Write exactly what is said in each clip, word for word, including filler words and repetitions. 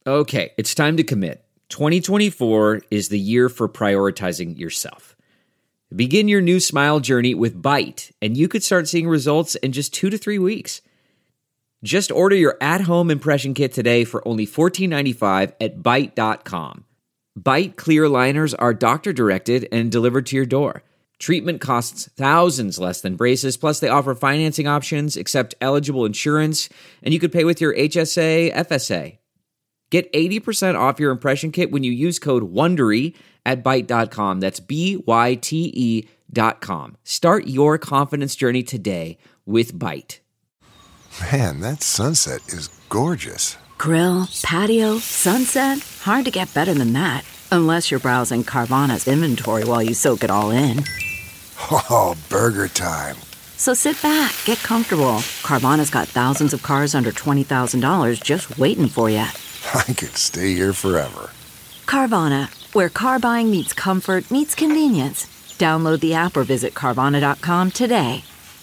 Okay, it's time to commit. twenty twenty-four is the year for prioritizing yourself. Begin your new smile journey with Byte, and you could start seeing results in just two to three weeks. Just order your at-home impression kit today for only fourteen ninety-five at byte dot com. Byte clear aligners are doctor-directed and delivered to your door. Treatment costs thousands less than braces, plus they offer financing options, accept eligible insurance, and you could pay with your H S A, F S A. Get eighty percent off your impression kit when you use code WONDERY at byte dot com. That's B Y T E dot com. Start your confidence journey today with Byte. Man, that sunset is gorgeous. Grill, patio, sunset. Hard to get better than that. Unless you're browsing Carvana's inventory while you soak it all in. Oh, burger time. So sit back, get comfortable. Carvana's got thousands of cars under twenty thousand dollars just waiting for you. I could stay here forever. Carvana, where car buying meets comfort, meets convenience. Download the app or visit Carvana dot com today.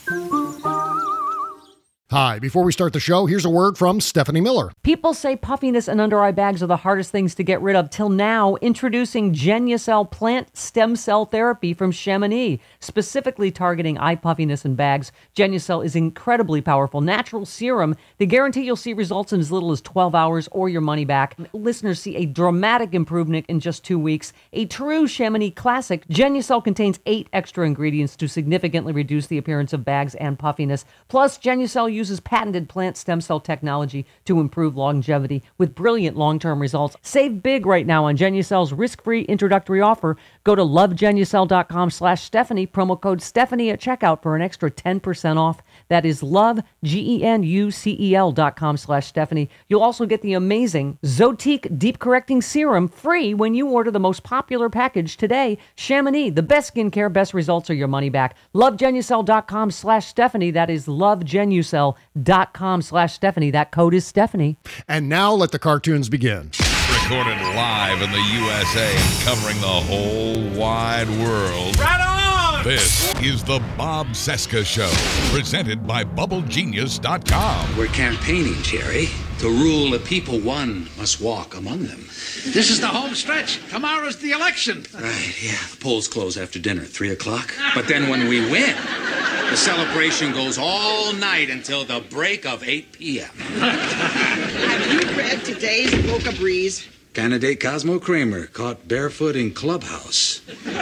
Hi, before we start the show, here's a word from Stephanie Miller. People say puffiness and under-eye bags are the hardest things to get rid of. Till now, introducing Genucel plant stem cell therapy from Chamonix, specifically targeting eye puffiness and bags. Genucel is incredibly powerful. Natural serum. They guarantee you'll see results in as little as twelve hours or your money back. Listeners see a dramatic improvement in just two weeks. A true Chamonix classic, Genucel contains eight extra ingredients to significantly reduce the appearance of bags and puffiness. Plus, Genucel uses patented plant stem cell technology to improve longevity with brilliant long-term results. Save big right now on Genucel's risk-free introductory offer. Go to lovegenucel dot com slash Stephanie, promo code Stephanie at checkout for an extra ten percent off. That is love, G E N U C E L dot com slash Stephanie. You'll also get the amazing Zotique Deep Correcting Serum free when you order the most popular package today. Chamonix, the best skincare, best results, or your money back. lovegenucel dot com slash Stephanie. That is lovegenucel dot com slash Stephanie. That code is Stephanie. And now let the cartoons begin. Recorded live in the U S A and covering the whole wide world. Right on! This is the Bob Cesca Show, presented by bubble genius dot com. We're campaigning, Jerry. To rule the people, one must walk among them. This is the home stretch. Tomorrow's the election. Right, yeah. The polls close after dinner at three o'clock. But then when we win, the celebration goes all night until the break of eight p.m. Have you read today's Boca Breeze? Candidate Cosmo Kramer caught barefoot in clubhouse.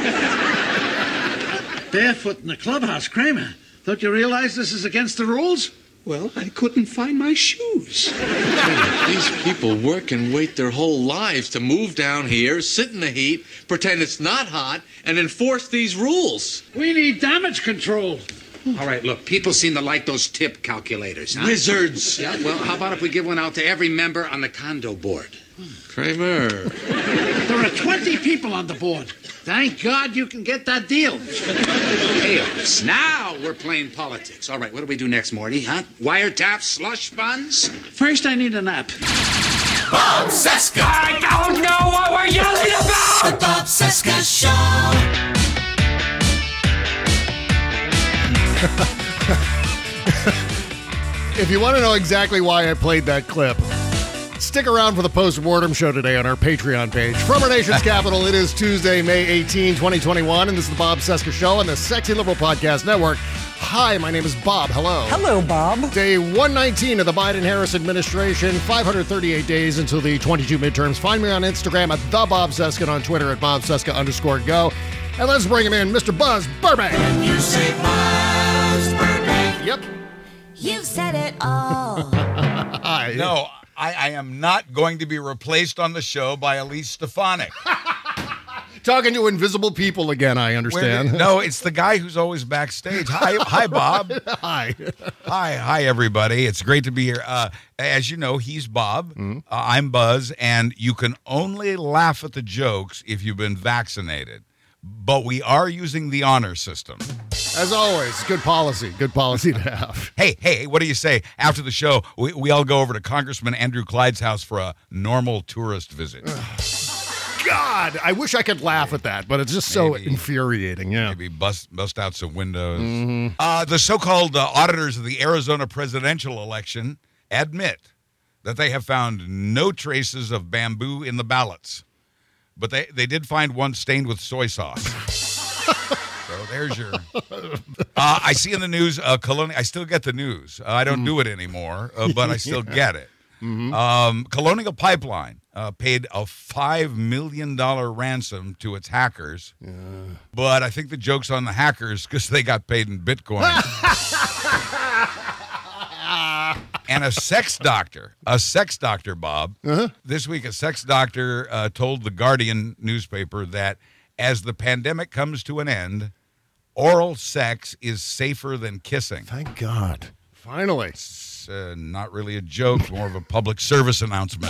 Barefoot in the clubhouse, Kramer. Don't you realize this is against the rules? Well, I couldn't find my shoes. These people work and wait their whole lives to move down here, sit in the heat, pretend it's not hot, and enforce these rules. We need damage control. All right, look, people seem to like those tip calculators, huh? Wizards. Yeah, well, how about if we give one out to every member on the condo board? Kramer. There are twenty people on the board. Thank God you can get that deal. Chaos. Now we're playing politics. All right, what do we do next, Morty, huh? Wiretap slush funds? First, I need a nap. Bob Cesca. I don't know what we're yelling about. The Bob Cesca Show. If you want to know exactly why I played that clip, stick around for the post-mortem show today on our Patreon page. From our nation's capital, it is Tuesday, May eighteenth, twenty twenty-one, and this is the Bob Cesca Show on the Sexy Liberal Podcast Network. Hi, my name is Bob. Hello. Hello, Bob. Day one nineteen of the Biden-Harris administration, five hundred thirty-eight days until the twenty-two midterms. Find me on Instagram at the Bob Cesca and on Twitter at Bob Cesca underscore go. And let's bring him in, Mister Buzz Burbank. When you say Buzz Burbank. Yep. You've said it all. Hi. No, I, I am not going to be replaced on the show by Elise Stefanik. Talking to invisible people again, I understand. Where, no, it's the guy who's always backstage. Hi, hi, Bob. Hi. Hi, hi, everybody. It's great to be here. Uh, as you know, he's Bob. Mm-hmm. uh, I'm Buzz, and you can only laugh at the jokes if you've been vaccinated. But we are using the honor system. As always, good policy. Good policy to have. Hey, hey, what do you say? After the show, we, we all go over to Congressman Andrew Clyde's house for a normal tourist visit. God, I wish I could laugh at that, but it's just so maybe, infuriating. Yeah, maybe bust bust out some windows. Mm-hmm. Uh, the so-called uh, auditors of the Arizona presidential election admit that they have found no traces of bamboo in the ballots, but they, they did find one stained with soy sauce. So there's your. Uh, I see in the news, uh, Colonial. I still get the news. Uh, I don't mm. do it anymore, uh, but I still yeah. get it. Mm-hmm. Um, Colonial Pipeline uh, paid a five million dollars ransom to its hackers, yeah. but I think the joke's on the hackers because they got paid in Bitcoin. And a sex doctor, a sex doctor, Bob, uh-huh. this week a sex doctor uh, told the Guardian newspaper that as the pandemic comes to an end, oral sex is safer than kissing. Thank God. Finally. It's uh, not really a joke, more of a public service announcement.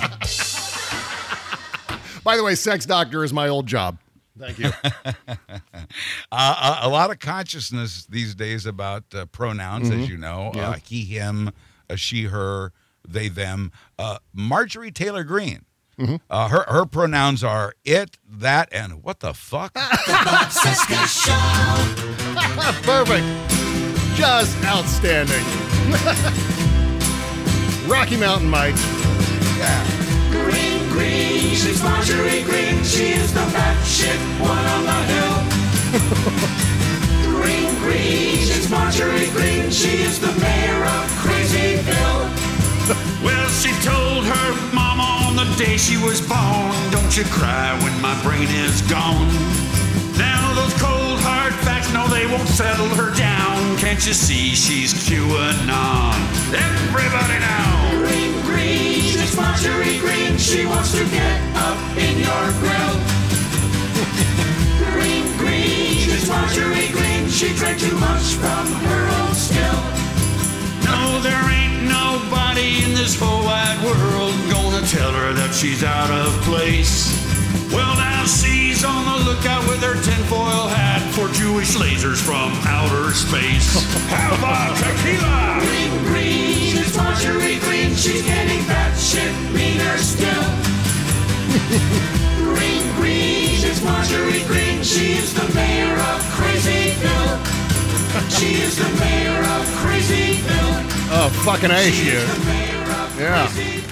By the way, sex doctor is my old job. Thank you. uh, a, a lot of consciousness these days about uh, pronouns, mm-hmm. as you know. Yeah. Uh, he, him, uh, she, her, they, them. Uh, Marjorie Taylor Greene. Mm-hmm. Uh, her her pronouns are it, that, and what the fuck? The Bob Cesca Show. Perfect. Just outstanding. Rocky Mountain Mike. Yeah. Green, green, she's Marjorie Greene. She is the batshit one on the hill. Green, green, she's Marjorie Greene. She is the mayor of Crazyville. Well, she told her mama on the day she was born, don't you cry when my brain is gone. Now those cold hard facts, no, they won't settle her down. Can't you see she's QAnon? Everybody now. Green, green, it's Marjorie Greene. She wants to get up in your grill. Green, green, it's Marjorie Greene. She drank too much from her own still. No, there ain't nobody in this whole wide world gonna tell her that she's out of place. Well, now she's on the lookout with her tinfoil hat for Jewish lasers from outer space. How about tequila? Green, green, it's Marjorie Greene. She's getting that shit meaner still. Green, green, it's Marjorie Greene. She is the mayor of Crazyville. She is the mayor of Crazyville. Oh, fucking A, she is. Yeah.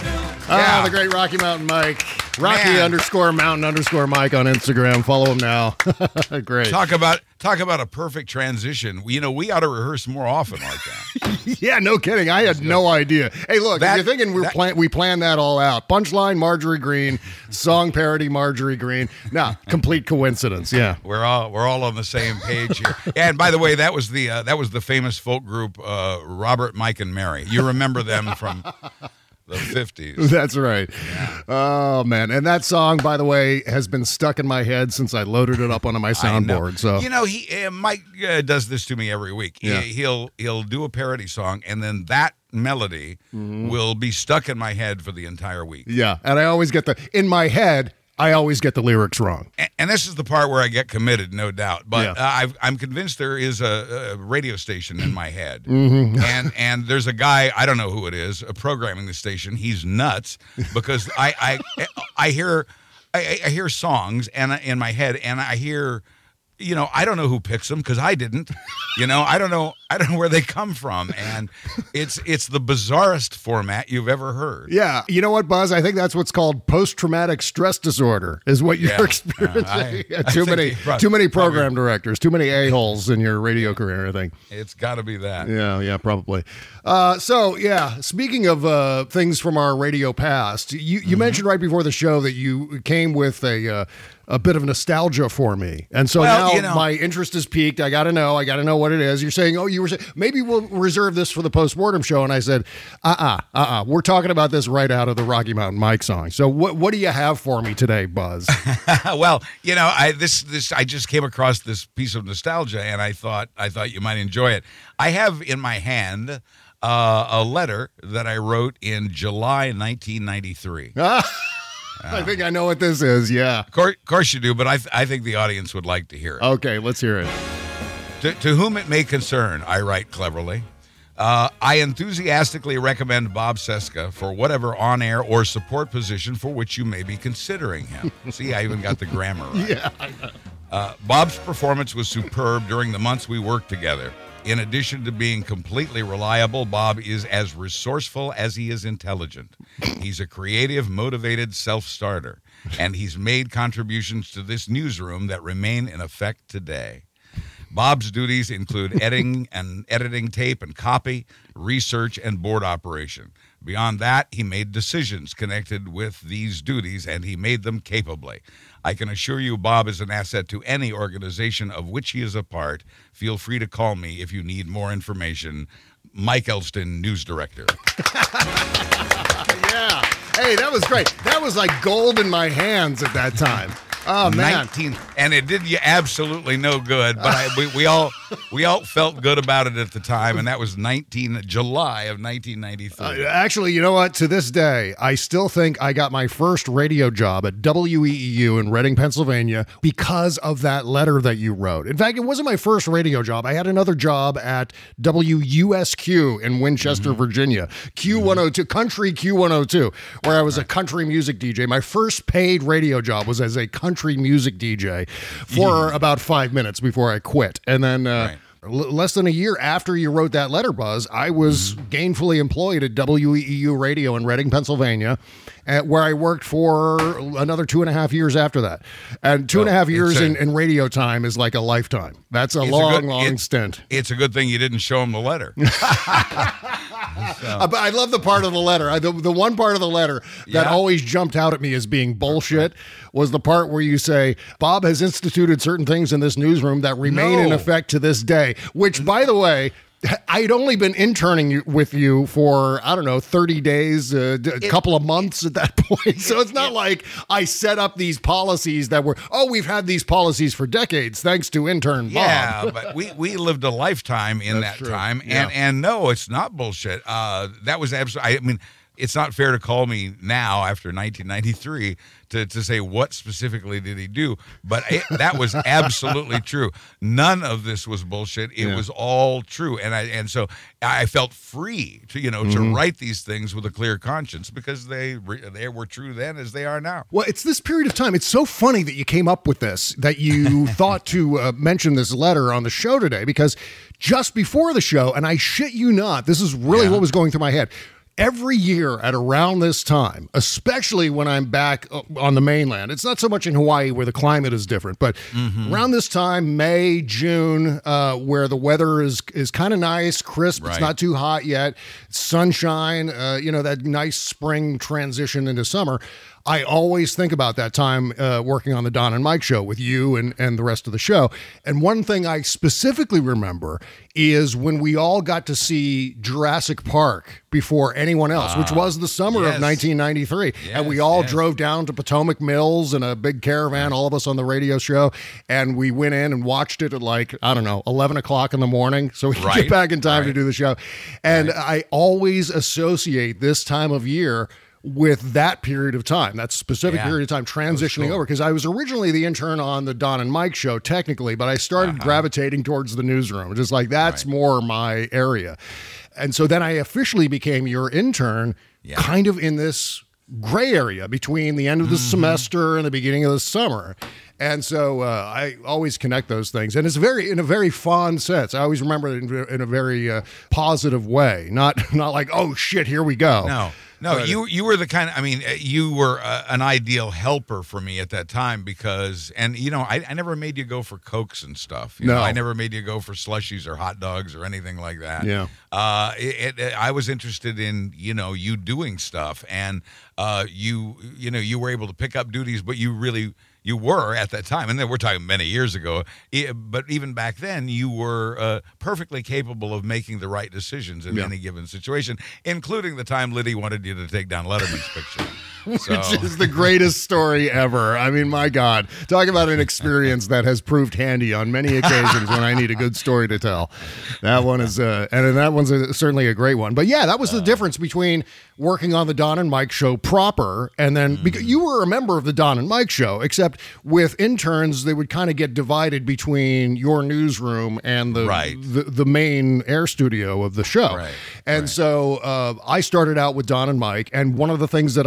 Ah, yeah. The great Rocky Mountain Mike. Rocky Man. underscore Mountain underscore Mike on Instagram. Follow him now. Great. Talk about talk about a perfect transition. You know, we ought to rehearse more often like that. Yeah, no kidding. I had no idea. Hey, look, that, if you're thinking we plan we planned that all out. Punchline, Marjorie Greene. Song parody, Marjorie Greene. Now, complete coincidence. Yeah, we're all we're all on the same page here. And by the way, that was the uh, that was the famous folk group uh, Robert, Mike, and Mary. You remember them from the fifties. That's right. Yeah. Oh, man. And that song, by the way, has been stuck in my head since I loaded it up onto my soundboard. So You know, he uh, Mike uh, does this to me every week. Yeah. He, he'll he'll do a parody song, and then that melody mm-hmm. will be stuck in my head for the entire week. Yeah. And I always get the, in my head, I always get the lyrics wrong. And, and this is the part where I get committed, no doubt. But yeah. uh, I've, I'm convinced there is a, a radio station in my head. Mm-hmm. And and there's a guy, I don't know who it is, uh, programming the station. He's nuts because I I, I hear I, I hear songs and in my head, and I hear, you know, I don't know who picks them because I didn't. You know, I don't know. I don't know where they come from, and it's it's the bizarrest format you've ever heard. Yeah, you know what, Buzz? I think that's what's called post-traumatic stress disorder. Is what you're yeah. experiencing. Uh, I, yeah, too I many, probably, too many program probably, directors, too many a-holes in your radio career. I think it's got to be that. Yeah, yeah, probably. Uh, so, yeah, speaking of uh, things from our radio past, you you mm-hmm. mentioned right before the show that you came with a. Uh, a bit of nostalgia for me. And so well, now you know, my interest is piqued. I got to know. I got to know what it is. You're saying, oh, you were saying, maybe we'll reserve this for the postmortem show. And I said, uh-uh, uh-uh. We're talking about this right out of the Rocky Mountain Mike song. So what what do you have for me today, Buzz? Well, you know, I this this I just came across this piece of nostalgia, and I thought I thought you might enjoy it. I have in my hand uh, a letter that I wrote in July nineteen ninety-three. Uh, I think I know what this is, yeah. Of course, of course you do, but I, th- I think the audience would like to hear it. Okay, let's hear it. To, to whom it may concern, I write cleverly, uh, I enthusiastically recommend Bob Cesca for whatever on-air or support position for which you may be considering him. See, I even got the grammar right. Yeah, I know. Uh, Bob's performance was superb during the months we worked together. In addition to being completely reliable, Bob is as resourceful as he is intelligent. He's a creative, motivated self-starter, and he's made contributions to this newsroom that remain in effect today. Bob's duties include editing and editing tape and copy, research, and board operation. Beyond that, he made decisions connected with these duties, and he made them capably. I can assure you Bob is an asset to any organization of which he is a part. Feel free to call me if you need more information. Mike Elston, News Director. Yeah. Hey, that was great. That was like gold in my hands at that time. Oh, man. nineteen and it did you absolutely no good, but I, we, we all we all felt good about it at the time, and that was nineteen July of nineteen ninety-three. Uh, actually, you know what? To this day, I still think I got my first radio job at W E E U in Reading, Pennsylvania, because of that letter that you wrote. In fact, it wasn't my first radio job. I had another job at W U S Q in Winchester, mm-hmm. Virginia, Q one oh two, Country Q one oh two, where I was right. a country music D J. My first paid radio job was as a country country music D J for yeah. about five minutes before I quit. And then uh, right. l- less than a year after you wrote that letter, Buzz, I was mm-hmm. gainfully employed at W E E U Radio in Reading, Pennsylvania, at, where I worked for another two and a half years after that. And two well, and a half years a, in, in radio time is like a lifetime. That's a long, a good, long it, stint. It's a good thing you didn't show him the letter. So. I love the part of the letter. I, the, the one part of the letter that yeah. always jumped out at me as being bullshit was the part where you say, Bob has instituted certain things in this newsroom that remain no. in effect to this day, which, by the way, I'd only been interning with you for, I don't know, thirty days, uh, a it, couple of months at that point. So it's not it, like I set up these policies that were, oh, we've had these policies for decades, thanks to intern Bob. Yeah, but we, we lived a lifetime in That's that true. time. Yeah. And, and no, it's not bullshit. Uh, that was absolutely, I mean, it's not fair to call me now after nineteen ninety-three to, to say what specifically did he do, but it, that was absolutely true. None of this was bullshit. It yeah. was all true, and I and so I felt free to you know mm-hmm. to write these things with a clear conscience because they they were true then as they are now. Well, it's this period of time. It's so funny that you came up with this, that you thought to uh, mention this letter on the show today, because just before the show, and I shit you not, this is really yeah. what was going through my head. Every year at around this time, especially when I'm back on the mainland, it's not so much in Hawaii where the climate is different, but mm-hmm. around this time, May, June, uh, where the weather is is kind of nice, crisp, right. it's not too hot yet, sunshine, uh, you know, that nice spring transition into summer. I always think about that time uh, working on the Don and Mike show with you and, and the rest of the show. And one thing I specifically remember is when we all got to see Jurassic Park before anyone else, uh, which was the summer yes. of nineteen ninety-three. Yes, and we all yes. drove down to Potomac Mills in a big caravan, all of us on the radio show. And we went in and watched it at like, I don't know, eleven o'clock in the morning. So we could right. get back in time right. to do the show. And right. I always associate this time of year with that period of time, that specific yeah. period of time transitioning cool. over, because I was originally the intern on the Don and Mike show technically, but I started uh-huh. gravitating towards the newsroom. Just like that's right. more my area. And so then I officially became your intern yeah. kind of in this gray area between the end of the mm-hmm. semester and the beginning of the summer. And so uh, I always connect those things, and it's very in a very fond sense. I always remember it in, in a very uh, positive way, not not like, oh shit, here we go. No, no, but, you you were the kind of, I mean, you were uh, an ideal helper for me at that time because, and you know, I, I never made you go for Cokes and stuff. You no, know, I never made you go for slushies or hot dogs or anything like that. Yeah, uh, it, it, I was interested in you know you doing stuff, and uh, you you know you were able to pick up duties, but you really. You were at that time, and then we're talking many years ago, but even back then, you were uh, perfectly capable of making the right decisions in yeah. any given situation, including the time Liddy wanted you to take down Letterman's picture. So. Which is the greatest story ever. I mean, my God. Talk about an experience that has proved handy on many occasions when I need a good story to tell. That one is, uh, and that one's a, certainly a great one. But yeah, that was the uh, difference between working on the Don and Mike show proper, and then, mm. because you were a member of the Don and Mike show, except with interns, they would kind of get divided between your newsroom and the right. the, the main air studio of the show. Right. And right. so uh, I started out with Don and Mike, and one of the things that I would do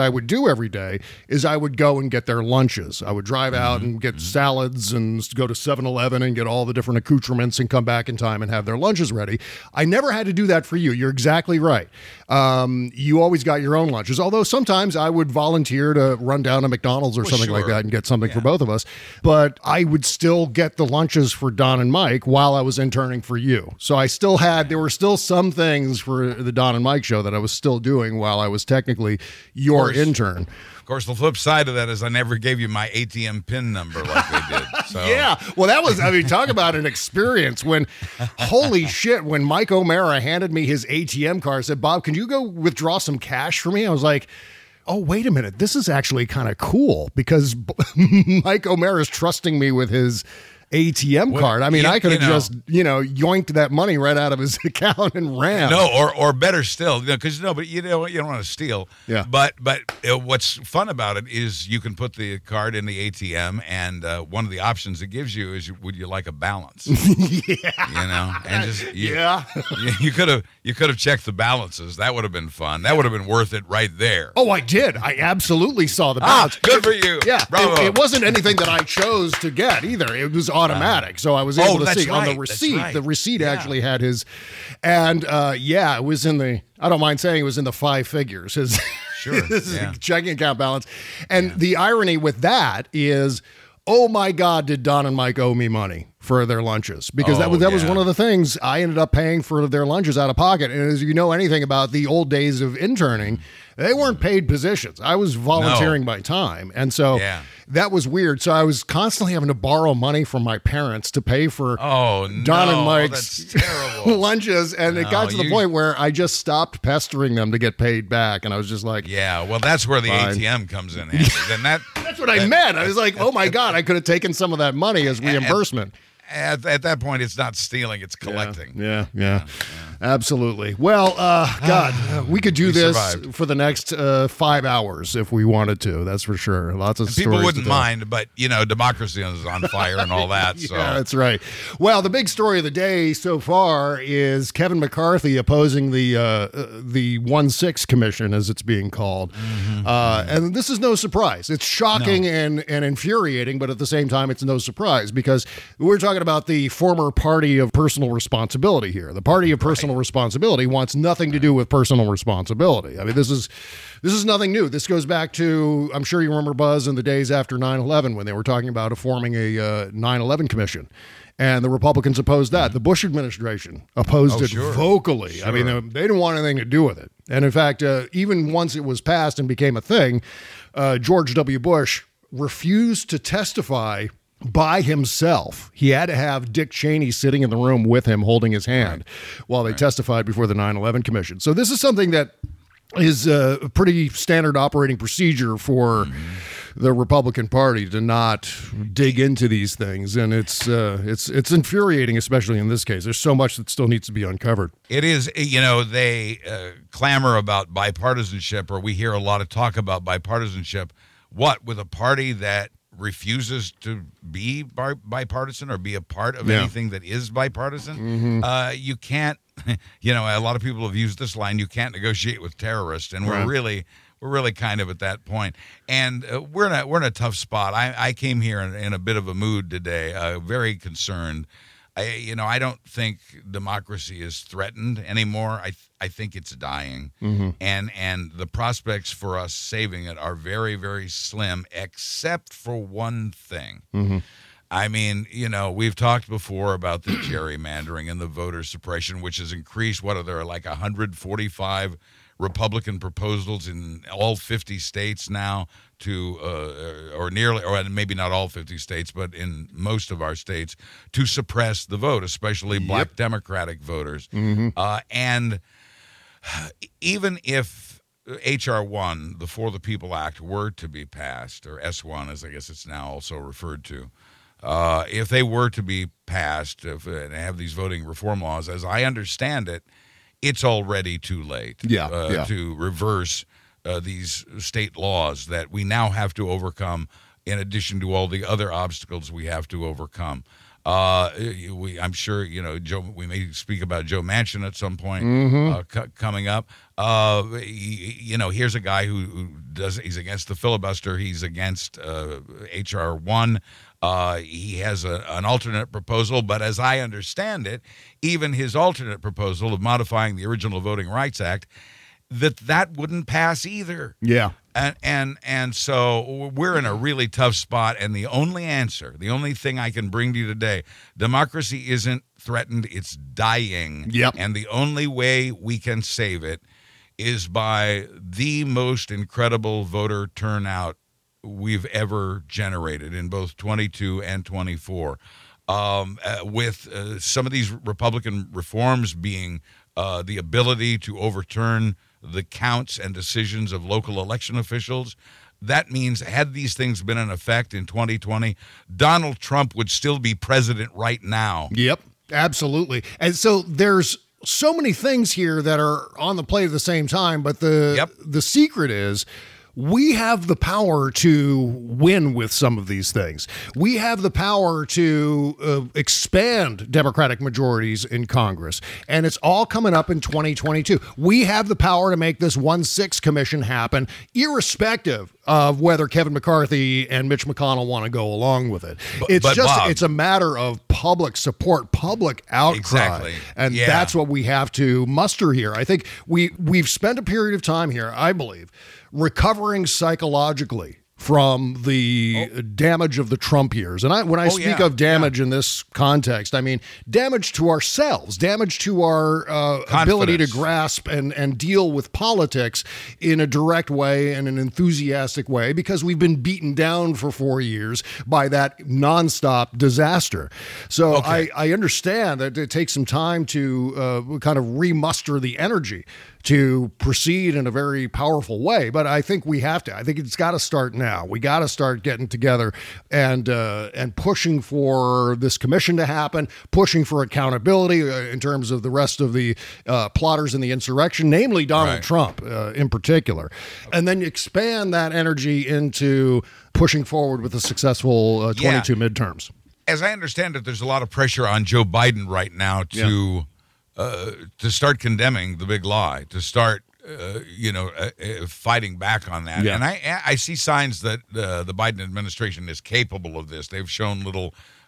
do every day is I would go and get their lunches. I would drive out and get salads and go to seven eleven and get all the different accoutrements and come back in time and have their lunches ready. I never had to do that for you. You're exactly right. Um, you always got your own lunches, although sometimes I would volunteer to run down to McDonald's or Well, something sure. like that and get something for both of us. But I would still get the lunches for Don and Mike while I was interning for you. So I still had, there were still some things for the Don and Mike show that I was still doing while I was technically your course. intern. Of course, the flip side of that is I never gave you my A T M PIN number like they did. So. Yeah. Well, that was, I mean, talk about an experience when, holy shit, when Mike O'Mara handed me his A T M card, said, Bob, can you go withdraw some cash for me? I was like, oh, wait a minute. This is actually kind of cool because Mike O'Mara is trusting me with his A T M Well, card. I mean, you- I could have you know- just, you know, yoinked that money right out of his account and ran. No, or or better still, because no, but you know you don't want to steal. Yeah. But but uh, what's fun about it is you can put the card in the A T M, and uh, one of the options it gives you is, would you like a balance? Yeah. You know, and just you, Yeah. you could have you could have checked the balances. That would have been fun. That would have been worth it right there. Oh, I did. I absolutely saw the Ah, balance. good for you. Yeah, Bravo. It, it wasn't anything that I chose to get either. It was automatic, so I was able Oh, to that's see on right. the That's receipt. right. The receipt Yeah. actually had his, and uh, yeah, it was in the. I don't mind saying it was in the five figures. His, Sure, his yeah. checking account balance, and the irony with that is, oh my God, did Don and Mike owe me money for their lunches? Because that Oh, was that was yeah. one of the things I ended up paying for their lunches out of pocket. And as you know anything about the old days of interning, they weren't paid positions. I was volunteering my time. And so Yeah. that was weird. So I was constantly having to borrow money from my parents to pay for Oh, Don no, and Mike's that's terrible. lunches. And it No, got to the you- point where I just stopped pestering them to get paid back. And I was just like, Yeah, well, that's where the Fine. A T M comes in handy. Then that that's what I meant. I was like, oh my God, I could have taken some of that money as reimbursement. at, at that point, it's not stealing; it's collecting. Yeah, yeah, absolutely. Well, uh, God, we could do We this survived. for the next uh, five hours if we wanted to. That's for sure. Lots of And people stories wouldn't to tell. mind, but you know, democracy is on fire and all that. So Yeah, that's right. Well, the big story of the day so far is Kevin McCarthy opposing the uh, uh, the one six commission, as it's being called. Mm-hmm. Uh, and this is no surprise. It's shocking and, and infuriating, but at the same time, it's no surprise because we're talking about the former party of personal responsibility here. The party of personal responsibility wants nothing to do with personal responsibility. I mean, this is this is nothing new. This goes back to, I'm sure you remember, Buzz, in the days after nine eleven when they were talking about forming a uh, nine eleven commission. And the Republicans opposed that. The Bush administration opposed Oh, it sure. vocally. I mean, Sure. they, they didn't want anything to do with it. And in fact, uh, even once it was passed and became a thing, uh, George W. Bush refused to testify by himself. He had to have Dick Cheney sitting in the room with him holding his hand while they testified before the nine eleven commission. So this is something that is uh, a pretty standard operating procedure for the Republican Party to not dig into these things, and it's uh, it's it's infuriating, especially in this case. There's so much that still needs to be uncovered. it is. You know, they uh, clamor about bipartisanship, or we hear a lot of talk about bipartisanship. What, with a party that refuses to be bi- bipartisan or be a part of Yeah. anything that is bipartisan? Mhm. Uh, you can't. You know, a lot of people have used this line: you can't negotiate with terrorists, and we're Right. really. We're really kind of at that point, and uh, we're in a we're in a tough spot. I, I came here in, in a bit of a mood today, uh, very concerned. I you know I don't think democracy is threatened anymore. I th- I think it's dying, Mhm. and and the prospects for us saving it are very very slim, except for one thing. Mhm. I mean, you know, we've talked before about the gerrymandering and the voter suppression, which has increased. What are there, like one hundred forty-five Republican proposals in all fifty states now to, uh, or nearly, or maybe not all fifty states, but in most of our states, to suppress the vote, especially black Democratic voters. Mhm. Uh, and even if H R one, the For the People Act, were to be passed, or S one, as I guess it's now also referred to, uh, if they were to be passed if, and have these voting reform laws, as I understand it, it's already too late Yeah, uh, yeah. to reverse uh, these state laws that we now have to overcome, in addition to all the other obstacles we have to overcome. Uh, we, I'm sure, you know, Joe, we may speak about Joe Manchin at some point Mhm. uh, c- coming up. Uh, he, you know, here's a guy who, who does, he's against the filibuster. He's against uh, H R one. Uh, he has a, an alternate proposal, but as I understand it, even his alternate proposal of modifying the original Voting Rights Act, that that wouldn't pass either. Yeah. And and and so we're in a really tough spot, and the only answer, the only thing I can bring to you today, democracy isn't threatened, it's dying. Yep. And the only way we can save it is by the most incredible voter turnout we've ever generated in both twenty-two and twenty-four. Um, uh, with uh, some of these Republican reforms being uh, the ability to overturn the counts and decisions of local election officials. That means had these things been in effect in twenty twenty, Donald Trump would still be president right now. Yep, absolutely. And so there's so many things here that are on the plate at the same time, but the Yep. the secret is we have the power to win with some of these things. We have the power to uh, expand Democratic majorities in Congress, and it's all coming up in twenty twenty-two. We have the power to make this one six commission happen, irrespective of whether Kevin McCarthy and Mitch McConnell want to go along with it. But- it's but just, Bob- it's a matter of public support, public outcry. Exactly. And Yeah. that's what we have to muster here. I think we, we've spent a period of time here, I believe, recovering psychologically from the damage of the Trump years. And I, when I Oh, speak yeah, of damage in this context, I mean damage to ourselves, damage to our uh, ability to Confidence. grasp and, and deal with politics in a direct way and an enthusiastic way, because we've been beaten down for four years by that nonstop disaster. So Okay. I, I understand that it takes some time to uh, kind of remuster the energy to proceed in a very powerful way. But I think we have to. I think it's got to start now. We got to start getting together and uh, and pushing for this commission to happen, pushing for accountability uh, in terms of the rest of the uh, plotters in the insurrection, namely Donald Right. Trump uh, in particular. And then expand that energy into pushing forward with the successful uh, Yeah. twenty-two midterms. As I understand it, there's a lot of pressure on Joe Biden right now to uh, to start condemning the big lie, to start, uh, you know, uh, uh, fighting back on that. Yeah. And I I see signs that uh, the Biden administration is capable of this. They've shown little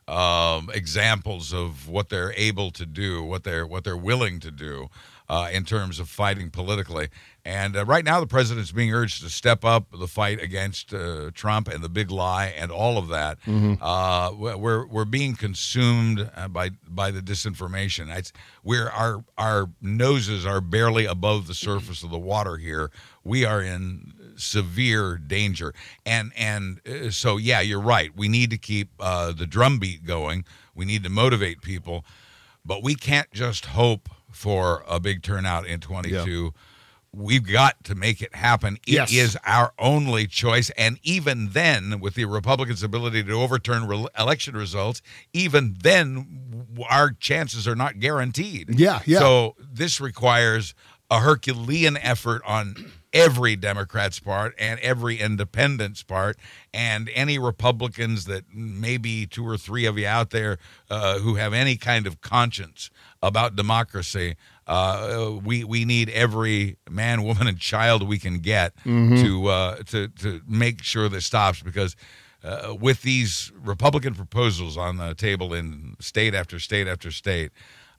um, examples of what they're able to do, what they're what they're willing to do uh, in terms of fighting politically. And uh, right now, the president's being urged to step up the fight against uh, Trump and the big lie and all of that. Mhm. Uh, we're we're being consumed uh, by by the disinformation. It's, we're our our noses are barely above the surface of the water here. We are in severe danger, and and uh, so yeah, you're right. We need to keep uh, the drumbeat going. We need to motivate people, but we can't just hope for a big turnout in twenty-two. We've got to make it happen. It Yes. is our only choice. And even then, with the Republicans' ability to overturn re- election results, even then, w- our chances are not guaranteed. Yeah, yeah. So this requires a Herculean effort on every Democrat's part and every independent's part, and any Republicans that maybe two or three of you out there uh, who have any kind of conscience about democracy. Uh, we we need every man, woman, and child we can get Mhm. to uh, to to make sure this stops, because uh, with these Republican proposals on the table in state after state after state,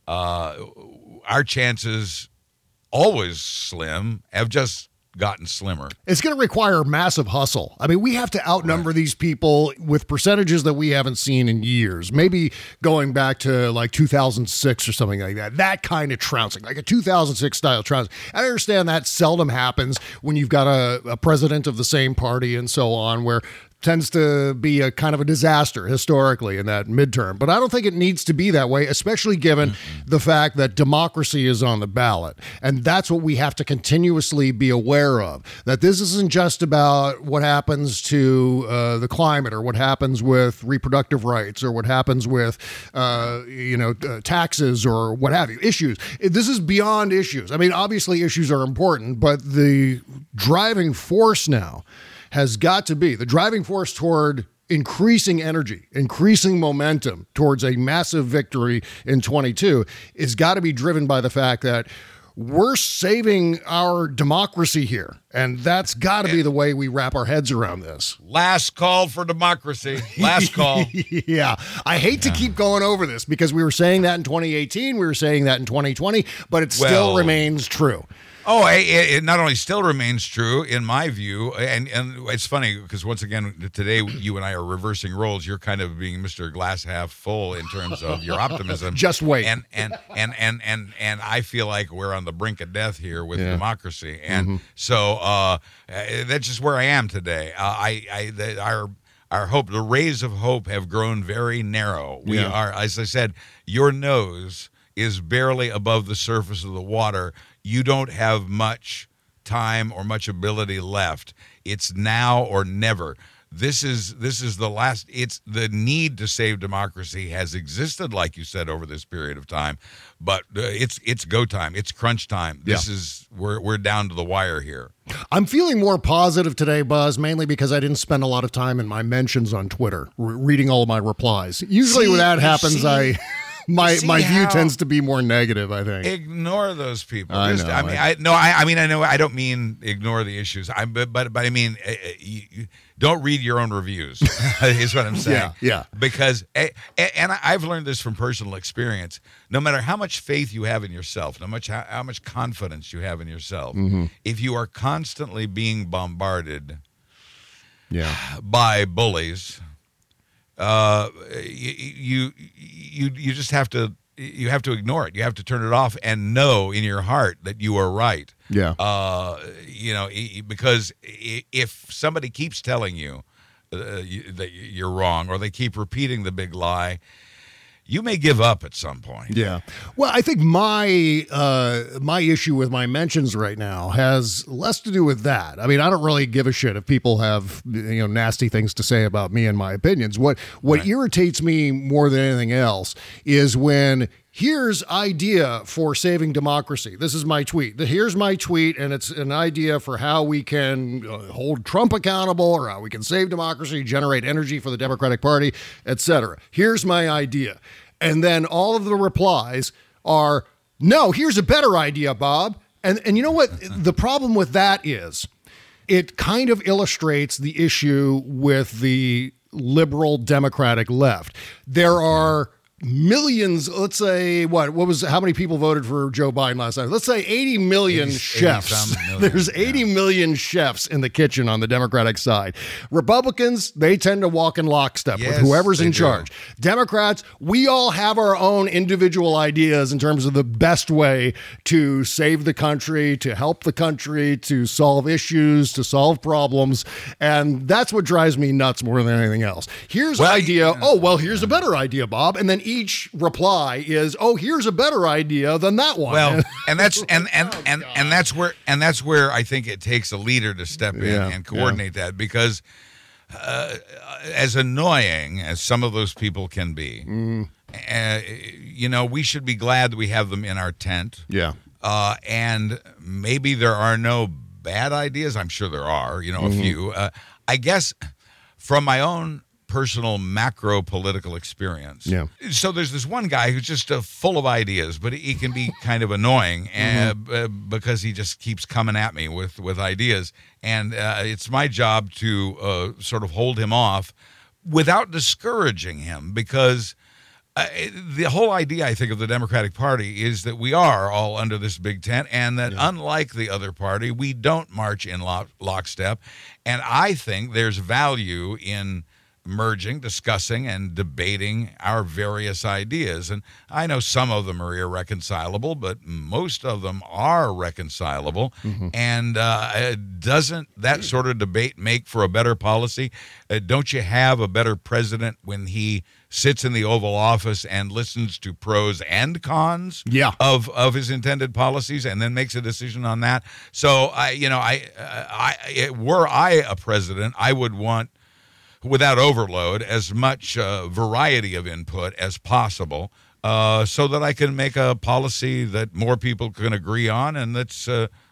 uh, our chances, always slim, have just gotten slimmer. It's going to require massive hustle. I mean, we have to outnumber these people with percentages that we haven't seen in years. Maybe going back to like two thousand six or something like that. That kind of trouncing, like a two thousand six style trouncing. I understand that seldom happens when you've got a, a president of the same party and so on, where tends to be a kind of a disaster historically in that midterm. But I don't think it needs to be that way, especially given mm-hmm. the fact that democracy is on the ballot. And that's what we have to continuously be aware of, that this isn't just about what happens to uh, the climate or what happens with reproductive rights or what happens with, uh, you know, uh, taxes or what have you, issues. This is beyond issues. I mean, obviously issues are important, but the driving force now has got to be, the driving force toward increasing energy, increasing momentum towards a massive victory in twenty-two is got to be driven by the fact that we're saving our democracy here. And that's got to be the way we wrap our heads around this. Last call for democracy. Last call. Yeah. I hate yeah. to keep going over this because we were saying that in twenty eighteen, we were saying that in twenty twenty, but it well, still remains true. Oh, it, it not only still remains true in my view, and, and it's funny because once again, today you and I are reversing roles. You're kind of being Mister Glass half full in terms of your optimism. Just wait. And and, and, and, and, and I feel like we're on the brink of death here with yeah. democracy. And mm-hmm. so uh, that's just where I am today. Uh, I, I the, our Our hope, the rays of hope have grown very narrow. We yeah. are, as I said, your nose is barely above the surface of the water. You don't have much time or much ability left. It's now or never. This is this is the last. It's the need to save democracy has existed, like you said, over this period of time, but uh, it's it's go time. It's crunch time. This yeah. is we're we're down to the wire here. I'm feeling more positive today, Buzz, mainly because I didn't spend a lot of time in my mentions on Twitter re- reading all of my replies. Usually, see, when that happens, see, I. My my view how, tends to be more negative, I think. Ignore those people. I Just, know. I mean, I, no, I, I mean, I know. I don't mean ignore the issues. I but but, but I mean, uh, you, you don't read your own reviews. Is what I'm saying. Yeah, yeah. Because uh, and I've learned this from personal experience. No matter how much faith you have in yourself, no much how, how much confidence you have in yourself, mm-hmm. if you are constantly being bombarded, yeah. by bullies. Uh, you, you you you just have to you have to ignore it. You have to turn it off and know in your heart that you are right. Yeah. Uh, you know, because if somebody keeps telling you uh, that you're wrong, or they keep repeating the big lie, you may give up at some point. Yeah. Well, I think my uh, my issue with my mentions right now has less to do with that. I mean, I don't really give a shit if people have, you know, nasty things to say about me and my opinions. What what Right. irritates me more than anything else is when here's idea for saving democracy. This is my tweet. Here's my tweet, and it's an idea for how we can uh, hold Trump accountable, or how we can save democracy, generate energy for the Democratic Party, et cetera. Here's my idea. And then all of the replies are, no, here's a better idea, Bob. And and you know what? The problem with that is it kind of illustrates the issue with the liberal Democratic left. There are millions, let's say, what, what was, how many people voted for Joe Biden last night? Let's say eighty million eighty, chefs. eighty million, There's eighty yeah. million chefs in the kitchen on the Democratic side. Republicans, they tend to walk in lockstep Yes, with whoever's they in do. charge. Democrats, we all have our own individual ideas in terms of the best way to save the country, to help the country, to solve issues, to solve problems. And that's what drives me nuts more than anything else. Here's Well, an idea. yeah. Oh, well, here's a better idea, Bob. And then each reply is, oh, here's a better idea than that one. Well, and that's and and and and that's where and that's where I think it takes a leader to step in Yeah, and coordinate that, because uh, as annoying as some of those people can be, Mm, uh, you know, we should be glad that we have them in our tent. yeah. Uh, and maybe there are no bad ideas. I'm sure there are, you know, Mm-hmm. a few. Uh, I guess from my own personal macro political experience. Yeah. So there's this one guy who's just uh, full of ideas, but he can be kind of annoying and, Mm-hmm. uh, because he just keeps coming at me with, with ideas. And uh, it's my job to uh, sort of hold him off without discouraging him, because Uh, the whole idea, I think, of the Democratic Party is that we are all under this big tent, and that Yeah. unlike the other party, we don't march in lock, lockstep. And I think there's value in merging, discussing, and debating our various ideas. And I know some of them are irreconcilable, but most of them are reconcilable. Mm-hmm. And uh, doesn't that sort of debate make for a better policy? Uh, don't you have a better president when he sits in the Oval Office and listens to pros and cons Yeah. of of his intended policies, and then makes a decision on that? So I, you know, I, uh, I, were I a president, I would want, without overload, as much uh, variety of input as possible, uh, so that I can make a policy that more people can agree on, and that's uh,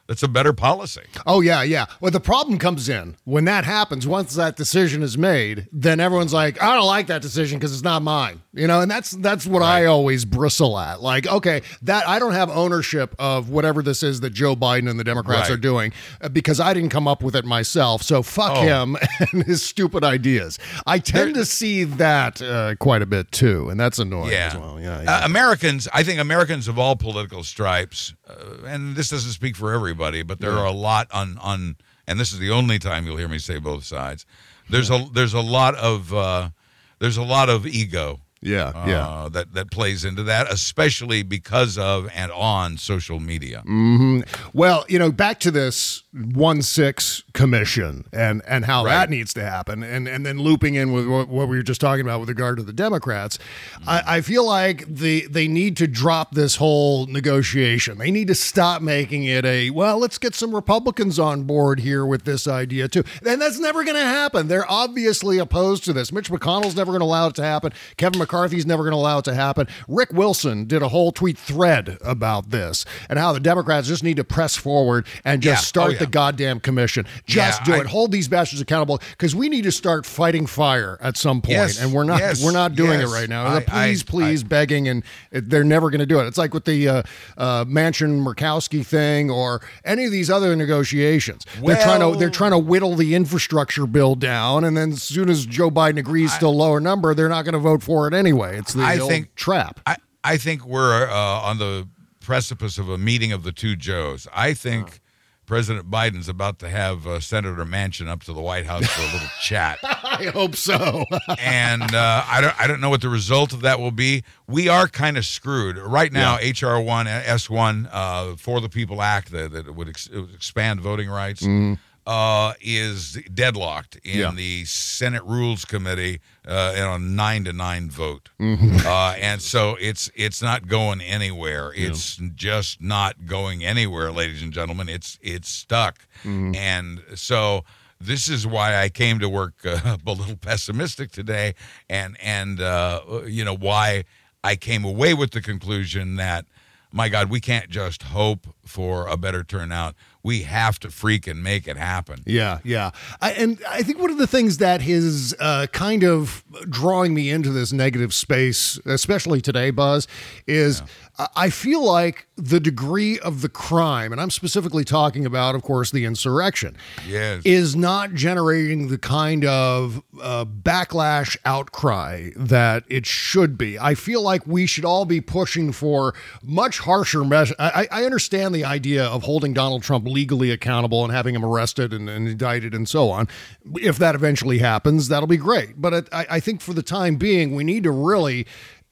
that's a better policy. Oh, yeah, yeah. Well, the problem comes in when that happens. Once that decision is made, then everyone's like, I don't like that decision because it's not mine. You know, and that's that's what right. I always bristle at. Like, okay, that I don't have ownership of whatever this is that Joe Biden and the Democrats right. are doing uh, because I didn't come up with it myself. So fuck oh. him and his stupid ideas. I tend there, to see that uh, quite a bit, too, and that's annoying yeah. as well. Yeah, yeah. Uh, Americans, I think Americans of all political stripes, uh, and this doesn't speak for everybody, but there yeah. are a lot on, on, and this is the only time you'll hear me say both sides. There's yeah. a there's a lot of uh, there's a lot of ego. Yeah, uh, yeah. That that plays into that, especially because of and on social media. Mm-hmm. Well, you know, back to this one six commission and and how right. that needs to happen, and and then looping in with what, what we were just talking about with regard to the Democrats. Mm-hmm. I, I feel like the they need to drop this whole negotiation. They need to stop making it a well, let's get some Republicans on board here with this idea too. And that's never going to happen. They're obviously opposed to this. Mitch McConnell's never going to allow it to happen. Kevin McCarthy McCarthy's never going to allow it to happen. Rick Wilson did a whole tweet thread about this and how the Democrats just need to press forward and just yeah. start oh, yeah. the goddamn commission. Just yeah, do I, it. Hold these bastards accountable because we need to start fighting fire at some point, yes, and we're not. Yes, we're not doing yes. it right now. I, please, I, please, I, begging, and it, they're never going to do it. It's like with the uh, uh, Manchin Murkowski thing or any of these other negotiations. Well, they're trying to they're trying to whittle the infrastructure bill down, and then as soon as Joe Biden agrees I, to a lower number, they're not going to vote for it anyway. It's the I old think, trap. I, I think we're uh, on the precipice of a meeting of the two Joes. I think uh. President Biden's about to have uh, Senator Manchin up to the White House for a little chat. I hope so. and uh, I don't I don't know what the result of that will be. We are kind of screwed. Right now, yeah. H R one, S one, uh, For the People Act that, that would ex- expand voting rights, mm. uh, is deadlocked in yeah. the Senate Rules Committee uh, in a nine to nine vote. Mm-hmm. Uh, and so it's it's not going anywhere. It's yeah. just not going anywhere, ladies and gentlemen. It's it's stuck. Mm-hmm. And so this is why I came to work uh, a little pessimistic today, and and uh, you know why I came away with the conclusion that, my God, we can't just hope for a better turnout. We have to freaking make it happen. Yeah, yeah. I, and I think one of the things that is uh, kind of drawing me into this negative space, especially today, Buzz, is yeah. I feel like the degree of the crime, and I'm specifically talking about, of course, the insurrection, yes. is not generating the kind of uh, backlash outcry that it should be. I feel like we should all be pushing for much harsher measures. I, I understand the idea of holding Donald Trump legally accountable and having him arrested and, and indicted and so on. If that eventually happens, that'll be great. But it, I, I think for the time being, we need to really,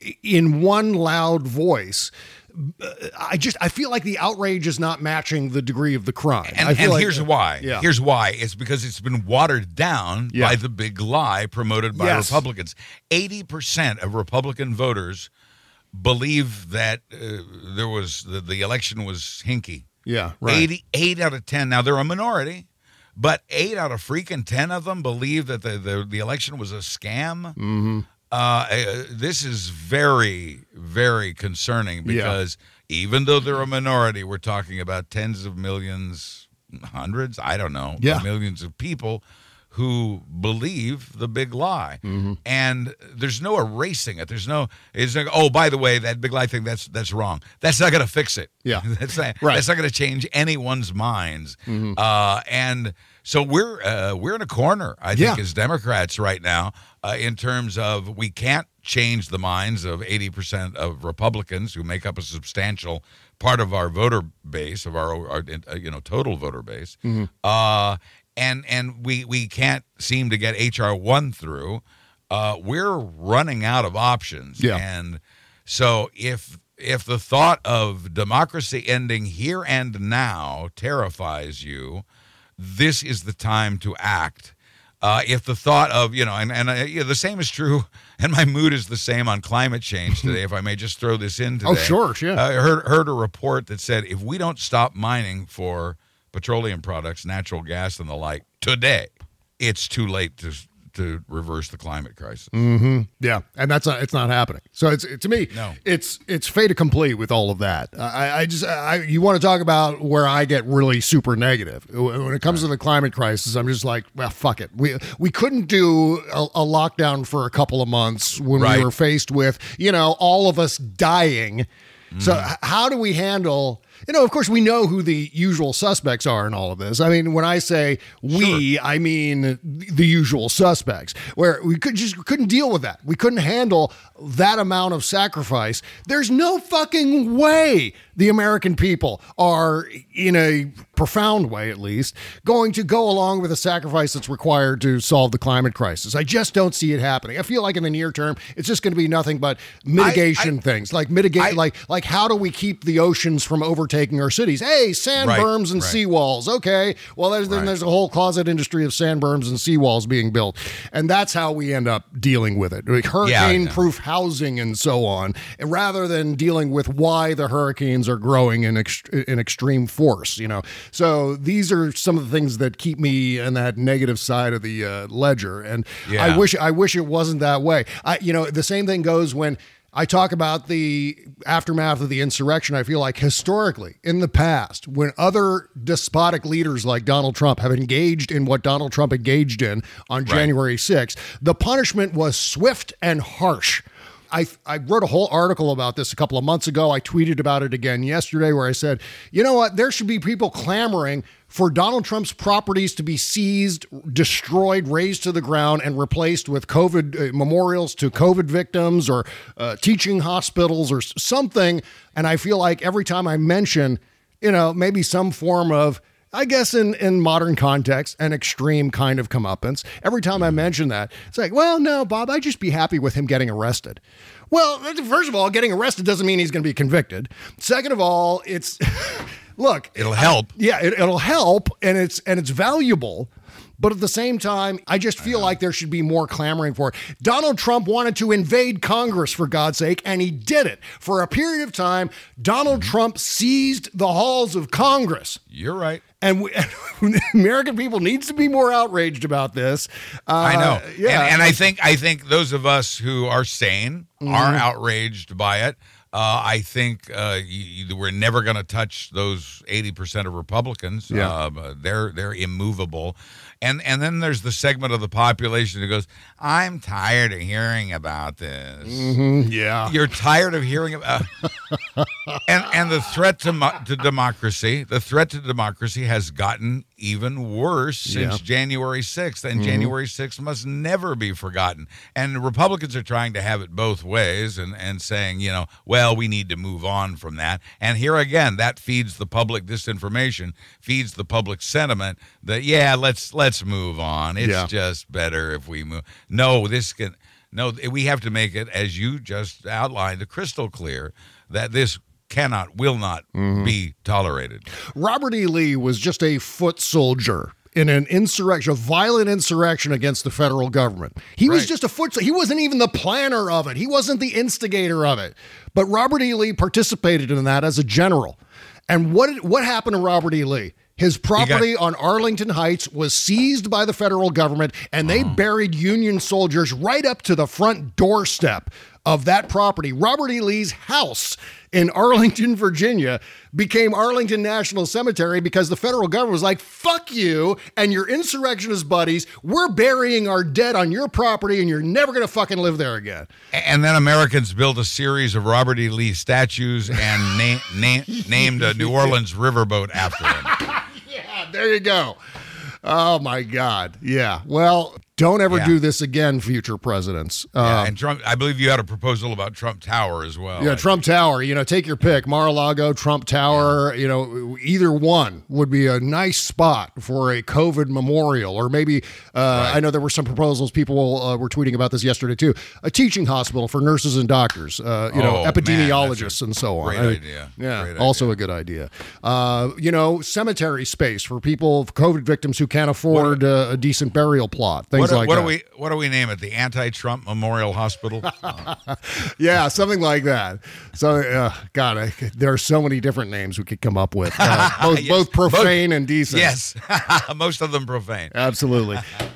in one loud voice, I just I feel like the outrage is not matching the degree of the crime. And, I feel and like, here's why. Yeah. Here's why. It's because it's been watered down yeah. by the big lie promoted by yes. Republicans. eighty percent of Republican voters believe that uh, there was the, the election was hinky. Yeah, right. eighty, eight out of ten. Now, they're a minority, but eight out of freaking ten of them believe that the, the, the election was a scam. Mm-hmm. Uh, uh, this is very, very concerning because yeah. even though they're a minority, we're talking about tens of millions, hundreds, I don't know, yeah. millions of people who believe the big lie. Mm-hmm. And there's no erasing it. There's no, it's like, oh, by the way, that big lie thing, that's that's wrong. That's not going to fix it. Yeah. that's not, right. that's not going to change anyone's minds. Mm-hmm. Uh, and so we're uh, we're in a corner, I think, yeah. as Democrats right now, uh, in terms of we can't change the minds of eighty percent of Republicans who make up a substantial part of our voter base, of our, our you know, total voter base. Mm-hmm. Uh, and and we, we can't seem to get H R one through. Uh, we're running out of options. Yeah. And so if if the thought of democracy ending here and now terrifies you, this is the time to act. Uh, if the thought of, you know, and, and uh, yeah, the same is true, and my mood is the same on climate change today, if I may just throw this in today. Oh, sure, yeah. I heard, heard a report that said if we don't stop mining for petroleum products, natural gas, and the like today, it's too late to to reverse the climate crisis. Mm-hmm. Yeah, and that's not, it's not happening. So it's to me, no. it's it's fait accompli with all of that. I, I just I, you want to talk about where I get really super negative when it comes right. to the climate crisis. I'm just like, well, fuck it. We we couldn't do a, a lockdown for a couple of months when right. we were faced with, you know, all of us dying. Mm. So h- how do we handle? You know, of course, we know who the usual suspects are in all of this. I mean, when I say we, sure. I mean the usual suspects, where we could just couldn't deal with that. We couldn't handle that amount of sacrifice. There's no fucking way the American people are, in a profound way at least, going to go along with the sacrifice that's required to solve the climate crisis. I just don't see it happening. I feel like in the near term, it's just going to be nothing but mitigation I, I, things, like mitigate, like like how do we keep the oceans from overtaking our cities? Hey, sand right, berms and right. seawalls. Okay, well, there's then right. there's a whole closet industry of sand berms and seawalls being built, and that's how we end up dealing with it, like hurricane-proof yeah, housing and so on, and rather than dealing with why the hurricanes are growing in ext- in extreme force. You know, so these are some of the things that keep me on that negative side of the uh, ledger, and yeah. I wish I wish it wasn't that way. I, you know, the same thing goes when I talk about the aftermath of the insurrection. I feel like historically, in the past, when other despotic leaders like Donald Trump have engaged in what Donald Trump engaged in on right. January sixth, the punishment was swift and harsh. I, I wrote a whole article about this a couple of months ago. I tweeted about it again yesterday where I said, you know what, there should be people clamoring for Donald Trump's properties to be seized, destroyed, razed to the ground, and replaced with COVID uh, memorials to COVID victims or uh, teaching hospitals or something. And I feel like every time I mention, you know, maybe some form of, I guess in, in modern context, an extreme kind of comeuppance. Every time I mention that, it's like, well, no, Bob, I'd just be happy with him getting arrested. Well, first of all, getting arrested doesn't mean he's going to be convicted. Second of all, it's, look. It'll help. I, yeah, it, it'll help, and it's and it's valuable. But at the same time, I just feel like there should be more clamoring for it. Donald Trump wanted to invade Congress, for God's sake, and he did it. For a period of time, Donald Trump seized the halls of Congress. You're right. And we, American people needs to be more outraged about this. Uh, I know. Yeah. And, and I think I think those of us who are sane mm-hmm. are outraged by it. Uh, I think uh, you, we're never going to touch those eighty percent of Republicans. Yeah. Uh, they're they're immovable. And and then there's the segment of the population who goes, I'm tired of hearing about this. Mm-hmm. Yeah. You're tired of hearing about and and the threat to mo- to democracy, the threat to democracy has gotten even worse since yeah. January sixth, and mm-hmm. January sixth must never be forgotten. And Republicans are trying to have it both ways and, and saying, you know, well, we need to move on from that. And here again, that feeds the public disinformation, feeds the public sentiment that, yeah, let's let's move on. It's yeah. just better if we move. No, this can no, we have to make it, as you just outlined, crystal clear that this cannot, will not mm-hmm. be tolerated. Robert E. Lee was just a foot soldier in an insurrection, a violent insurrection against the federal government. He right. was just a foot, he wasn't even the planner of it. He wasn't the instigator of it. But Robert E. Lee participated in that as a general. And what what happened to Robert E. Lee? His property got- on Arlington Heights was seized by the federal government, and they uh-huh. buried Union soldiers right up to the front doorstep of that property. Robert E. Lee's house in Arlington, Virginia, became Arlington National Cemetery because the federal government was like, fuck you and your insurrectionist buddies. We're burying our dead on your property, and you're never going to fucking live there again. And then Americans built a series of Robert E. Lee statues and na- na- named a New Orleans riverboat after him. Yeah, there you go. Oh, my God. Yeah. Well, don't ever yeah. do this again, future presidents. Yeah, uh, and Trump, I believe you had a proposal about Trump Tower as well. Yeah, I Trump think. Tower. You know, take your pick. Mar-a-Lago, Trump Tower. Yeah. You know, either one would be a nice spot for a COVID memorial. Or maybe, uh, right. I know there were some proposals. People uh, were tweeting about this yesterday, too. A teaching hospital for nurses and doctors, uh, you know, oh, epidemiologists man, and so on. Great I mean, idea. Yeah, great also idea. a good idea. Uh, you know, cemetery space for people, COVID victims who can't afford uh, a decent burial plot. Things what do, like what that. Do we, what do we name it? The Anti-Trump Memorial Hospital? uh. Yeah, something like that. So, uh, God, I, there are so many different names we could come up with. Uh, both, yes. both profane both, and decent. Yes, most of them profane. Absolutely.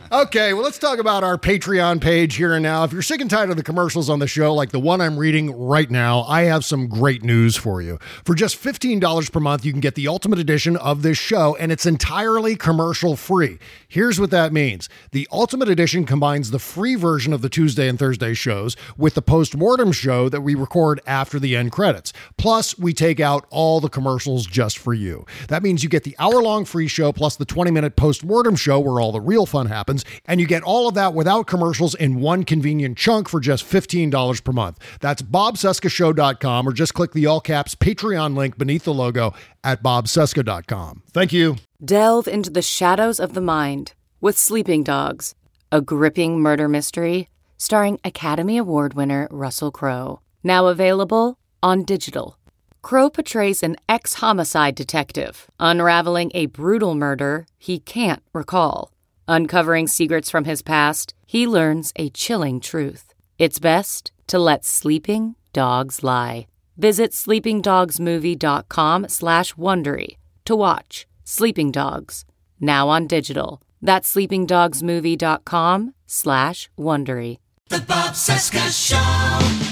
Okay, well, let's talk about our Patreon page here and now. If you're sick and tired of the commercials on the show, like the one I'm reading right now, I have some great news for you. For just fifteen dollars per month, you can get the ultimate edition of this show, and it's entirely commercial-free. Here's what that means. The ultimate edition combines the free version of the Tuesday and Thursday shows with the post-mortem show that we record after the end credits. Plus, we take out all the commercials just for you. That means you get the hour-long free show plus the twenty-minute post-mortem show where all the real fun happens, and you get all of that without commercials in one convenient chunk for just fifteen dollars per month. That's bob cesca show dot com, or just click the all-caps Patreon link beneath the logo at bob cesca dot com. Thank you. Delve into the shadows of the mind with Sleeping Dogs, a gripping murder mystery starring Academy Award winner Russell Crowe. Now available on digital. Crowe portrays an ex-homicide detective unraveling a brutal murder he can't recall. Uncovering secrets from his past, he learns a chilling truth. It's best to let sleeping dogs lie. Visit sleepingdogsmovie.com slash Wondery to watch Sleeping Dogs, now on digital. That's sleepingdogsmovie.com slash Wondery. The Bob Cesca Show.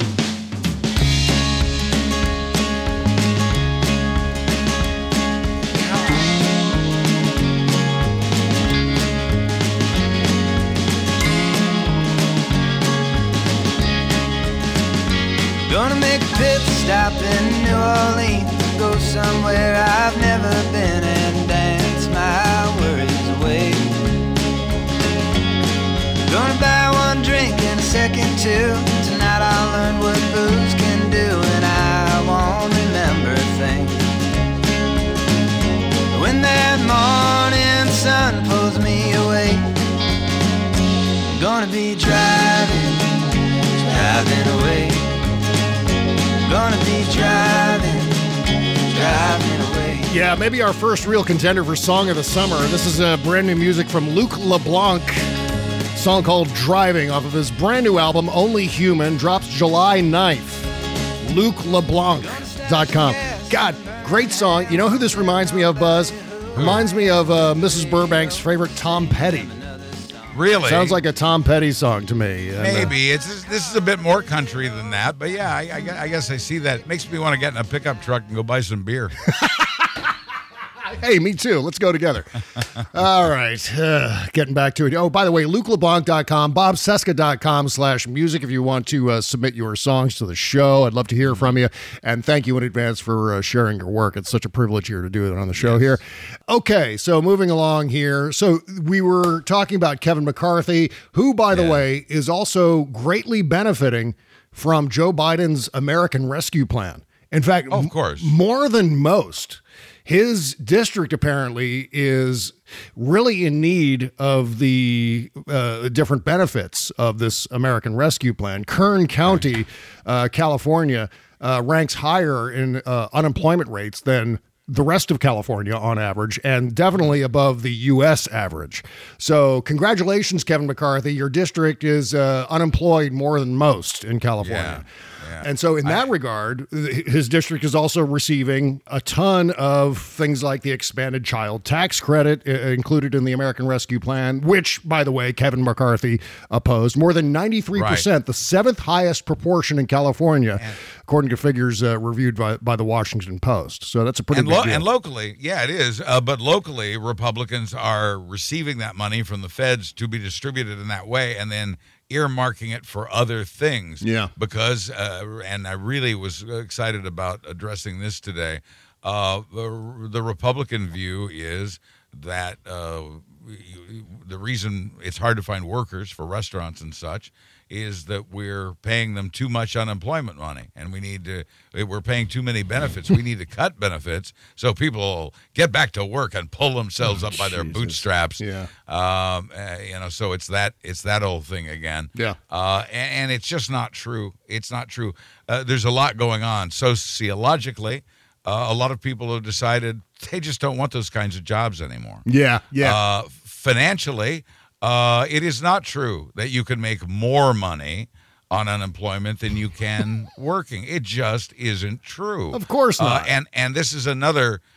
Gonna make a pit stop in New Orleans, go somewhere I've never been and dance my worries away. Gonna buy one drink and a second too. Tonight I'll learn what booze can do, and I won't remember a thing. When that morning sun pulls me away, I'm gonna be driving, driving away. Gonna be driving, driving away. Yeah, maybe our first real contender for Song of the Summer. This is a brand new music from Luc LeBlanc. A song called Driving off of his brand new album, Only Human, drops July ninth. luc leblanc dot com. God, great song. You know who this reminds me of, Buzz? Reminds me of uh, Missus Burbank's favorite Tom Petty. Really? Sounds like a Tom Petty song to me. And, Maybe. Uh, it's This is a bit more country than that, but yeah, I, I, I guess I see that. It makes me want to get in a pickup truck and go buy some beer. Hey, me too. Let's go together. All right. Uh, getting back to it. Oh, by the way, luc leblanc dot com, bob cesca dot com slash music if you want to uh, submit your songs to the show. I'd love to hear from you. And thank you in advance for uh, sharing your work. It's such a privilege here to do it on the show yes. here. Okay, so moving along here. So we were talking about Kevin McCarthy, who, by the yeah. way, is also greatly benefiting from Joe Biden's American Rescue Plan. In fact, oh, of course. M- more than most. His district apparently is really in need of the uh, different benefits of this American Rescue Plan. Kern County, uh, California, uh, ranks higher in uh, unemployment rates than the rest of California on average, and definitely above the U S average. So congratulations, Kevin McCarthy. Your district is uh, unemployed more than most in California. Yeah. Yeah. And so in that I, regard, his district is also receiving a ton of things like the expanded child tax credit uh, included in the American Rescue Plan, which, by the way, Kevin McCarthy opposed. More than ninety-three percent, right. the seventh highest proportion in California, and, according to figures uh, reviewed by, by the Washington Post. So that's a pretty and big lo- deal. And locally, yeah, it is. Uh, but locally, Republicans are receiving that money from the feds to be distributed in that way, and then earmarking it for other things. Yeah. Because, uh, and I really was excited about addressing this today, uh, the, the Republican view is that uh, the reason it's hard to find workers for restaurants and such is that we're paying them too much unemployment money, and we need to, we're paying too many benefits. We need to cut benefits so people will get back to work and pull themselves oh, up by Jesus. their bootstraps. Yeah. Um, uh, you know, so it's that, it's that old thing again. Yeah. Uh, and, and it's just not true. It's not true. Uh, there's a lot going on. Sociologically, uh, a lot of people have decided they just don't want those kinds of jobs anymore. Yeah. Yeah. Uh, financially, Uh, it is not true that you can make more money on unemployment than you can working. It just isn't true. Of course not. Uh, and and this is another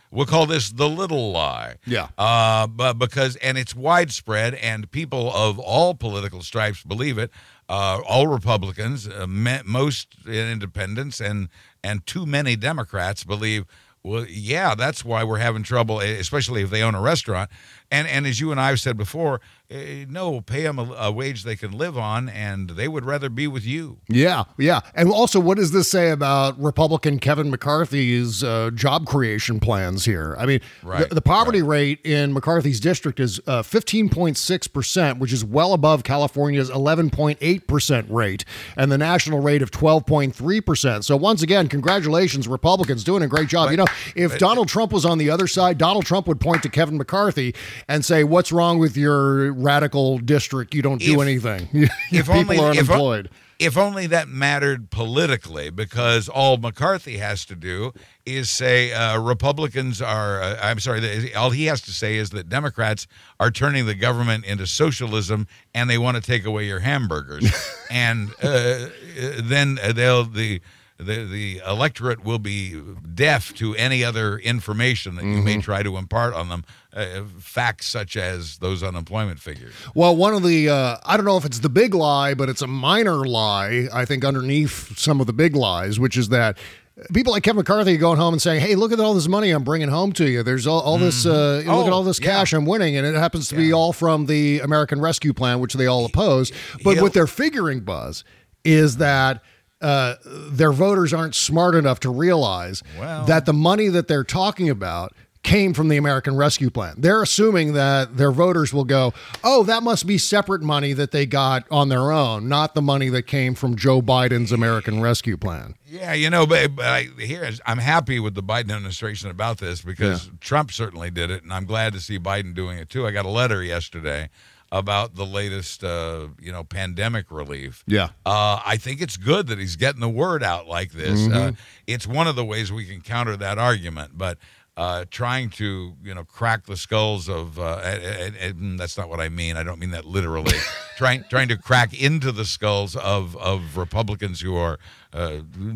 we'll call this the little lie. Yeah. Uh, but because, and it's widespread, and people of all political stripes believe it. Uh, all Republicans, uh, me- most independents, and and too many Democrats believe, well, yeah, that's why we're having trouble, especially if they own a restaurant. And and as you and I have said before, uh, no, pay them a, a wage they can live on, and they would rather be with you. Yeah, yeah. And also, what does this say about Republican Kevin McCarthy's uh, job creation plans here? I mean, right, the, the poverty right. rate in McCarthy's district is uh, fifteen point six percent, which is well above California's eleven point eight percent rate, and the national rate of twelve point three percent. So once again, congratulations, Republicans, doing a great job. But, you know, if but, Donald Trump was on the other side, Donald Trump would point to Kevin McCarthy and say, what's wrong with your radical district? You don't do if, anything. If People only, are unemployed. If, if only that mattered politically, because all McCarthy has to do is say uh, Republicans are, uh, I'm sorry, all he has to say is that Democrats are turning the government into socialism and they want to take away your hamburgers. and uh, then they'll, the, The the electorate will be deaf to any other information that you mm-hmm. may try to impart on them, uh, facts such as those unemployment figures. Well, one of the, uh, I don't know if it's the big lie, but it's a minor lie, I think, underneath some of the big lies, which is that people like Kevin McCarthy are going home and saying, hey, look at all this money I'm bringing home to you. There's all, all this, uh, oh, look at all this cash yeah. I'm winning. And it happens to yeah. be all from the American Rescue Plan, which they all oppose. But He'll, what they're figuring, Buzz, is that Uh, their voters aren't smart enough to realize well. that the money that they're talking about came from the American Rescue Plan. They're assuming that their voters will go, oh, that must be separate money that they got on their own, not the money that came from Joe Biden's American Rescue Plan. Yeah, you know, but, but I, here I'm happy with the Biden administration about this because yeah. Trump certainly did it, and I'm glad to see Biden doing it too. I got a letter yesterday about the latest, uh, you know, pandemic relief. Yeah. Uh, I think it's good that he's getting the word out like this. Mm-hmm. Uh, it's one of the ways we can counter that argument, but uh, trying to, you know, crack the skulls of, uh, and, and that's not what I mean. I don't mean that literally. trying trying to crack into the skulls of, of Republicans who are uh,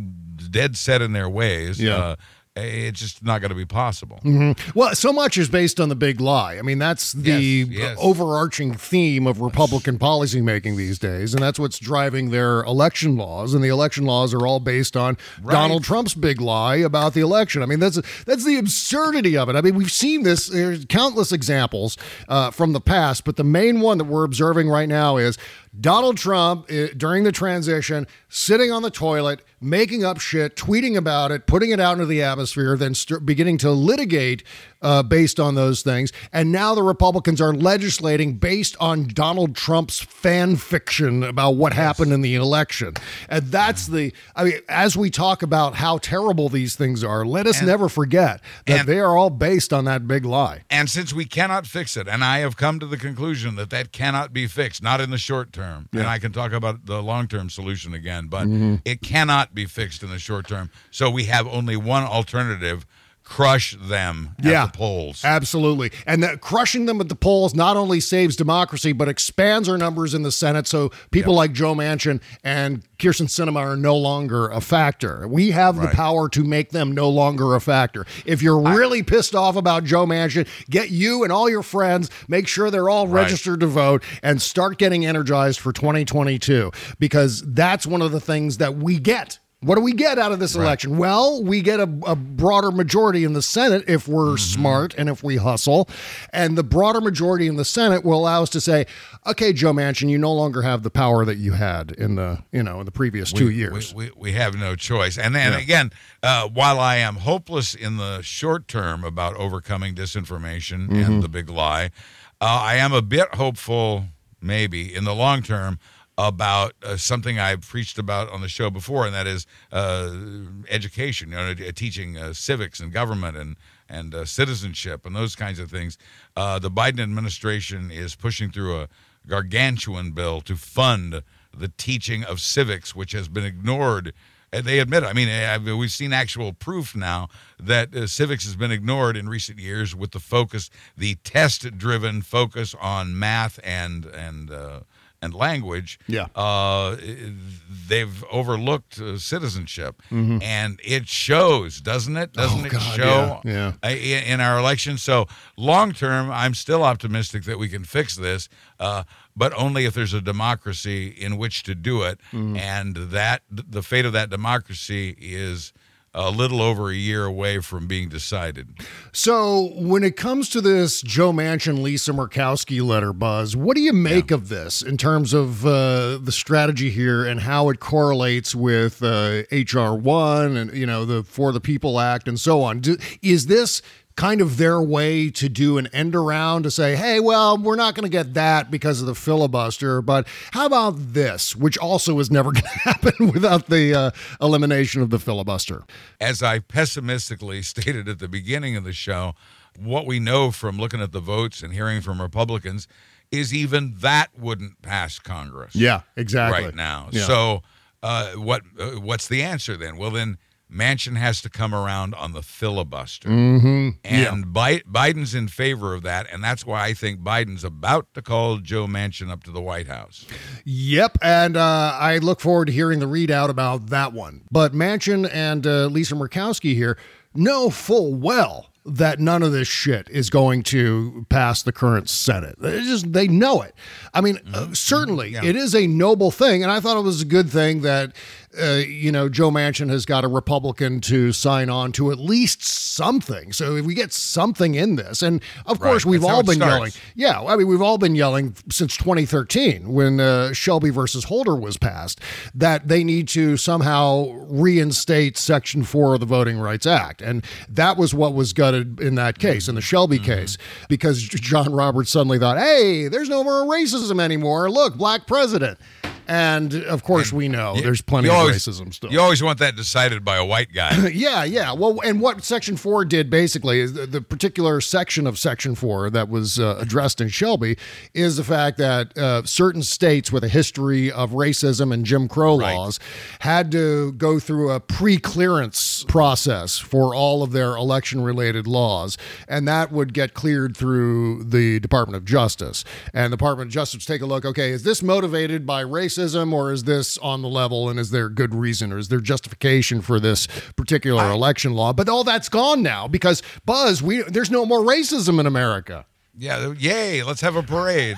dead set in their ways. Yeah. Uh, it's just not going to be possible. Mm-hmm. Well, so much is based on the big lie. I mean, that's the yes, yes. overarching theme of Republican policymaking these days, and that's what's driving their election laws. And the election laws are all based on right. Donald Trump's big lie about the election. I mean, that's that's the absurdity of it. I mean, we've seen this. There's countless examples uh, from the past, but the main one that we're observing right now is Donald Trump, uh, during the transition, sitting on the toilet, making up shit, tweeting about it, putting it out into the atmosphere, then st- beginning to litigate uh, based on those things. And now the Republicans are legislating based on Donald Trump's fan fiction about what yes. happened in the election. And that's the, I mean, as we talk about how terrible these things are, let us and, never forget that and, they are all based on that big lie. And since we cannot fix it, and I have come to the conclusion that that cannot be fixed, not in the short term, yeah. and I can talk about the long-term solution again, but mm-hmm. it cannot be fixed in the short term. So we have only one alternative: crush them at yeah, the polls. Absolutely. And that crushing them at the polls not only saves democracy, but expands our numbers in the Senate. So people yep. like Joe Manchin and Kyrsten Sinema are no longer a factor. We have right. the power to make them no longer a factor. If you're really I, pissed off about Joe Manchin, get you and all your friends, make sure they're all right. registered to vote, and start getting energized for twenty twenty-two, because that's one of the things that we get. What do we get out of this right. election? Well, we get a, a broader majority in the Senate if we're mm-hmm. smart and if we hustle. And the broader majority in the Senate will allow us to say, okay, Joe Manchin, you no longer have the power that you had in the, you know, in the previous we, two years. We, we, we have no choice. And then yeah. again, uh, while I am hopeless in the short term about overcoming disinformation mm-hmm. and the big lie, uh, I am a bit hopeful, maybe, in the long term about uh, something I've preached about on the show before, and that is uh, education, you know, teaching uh, civics and government and, and uh, citizenship and those kinds of things. Uh, the Biden administration is pushing through a gargantuan bill to fund the teaching of civics, which has been ignored. They admit it. I mean, we've seen actual proof now that uh, civics has been ignored in recent years with the focus, the test-driven focus on math and and uh, and language, yeah. uh, they've overlooked uh, citizenship. Mm-hmm. And it shows, doesn't it? Doesn't Oh, it God, show yeah, yeah. in, in our election? So long term, I'm still optimistic that we can fix this, uh, but only if there's a democracy in which to do it. Mm-hmm. And that the fate of that democracy is a little over a year away from being decided. So when it comes to this Joe Manchin, Lisa Murkowski letter, Buzz, what do you make yeah. of this in terms of uh, the strategy here and how it correlates with uh, H R one and, you know, the For the People Act and so on? Do, is this kind of their way to do an end around to say, hey, well, we're not going to get that because of the filibuster, but how about this, which also is never going to happen without the uh, elimination of the filibuster? As I pessimistically stated at the beginning of the show, what we know from looking at the votes and hearing from Republicans is even that wouldn't pass Congress. Yeah, exactly. Right now. Yeah. So uh, what uh, what's the answer then? Well, then Manchin has to come around on the filibuster. Mm-hmm. And yeah. Bi- Biden's in favor of that, and that's why I think Biden's about to call Joe Manchin up to the White House. Yep, and uh, I look forward to hearing the readout about that one. But Manchin and uh, Lisa Murkowski here know full well that none of this shit is going to pass the current Senate. They just they know it. I mean, mm-hmm. uh, certainly yeah. it is a noble thing, and I thought it was a good thing that Uh, you know, Joe Manchin has got a Republican to sign on to at least something. So if we get something in this, and of right. course we've That's all been starts. yelling. Yeah, I mean, we've all been yelling since twenty thirteen when uh, Shelby versus Holder was passed that they need to somehow reinstate Section four of the Voting Rights Act. And that was what was gutted in that case, in the Shelby mm-hmm. case, because John Roberts suddenly thought, hey, there's no more racism anymore. Look, black president. And of course, and we know you, there's plenty of always, racism still. You always want that decided by a white guy. yeah, yeah. Well, and what Section four did basically is the, the particular section of Section four that was uh, addressed in Shelby is the fact that uh, certain states with a history of racism and Jim Crow right. laws had to go through a pre-clearance process for all of their election-related laws, and that would get cleared through the Department of Justice. And the Department of Justice would take a look, okay, is this motivated by racism? Or is this on the level, and is there good reason, or is there justification for this particular election law? But all that's gone now because, Buzz, we there's no more racism in America. Yeah, yay, let's have a parade.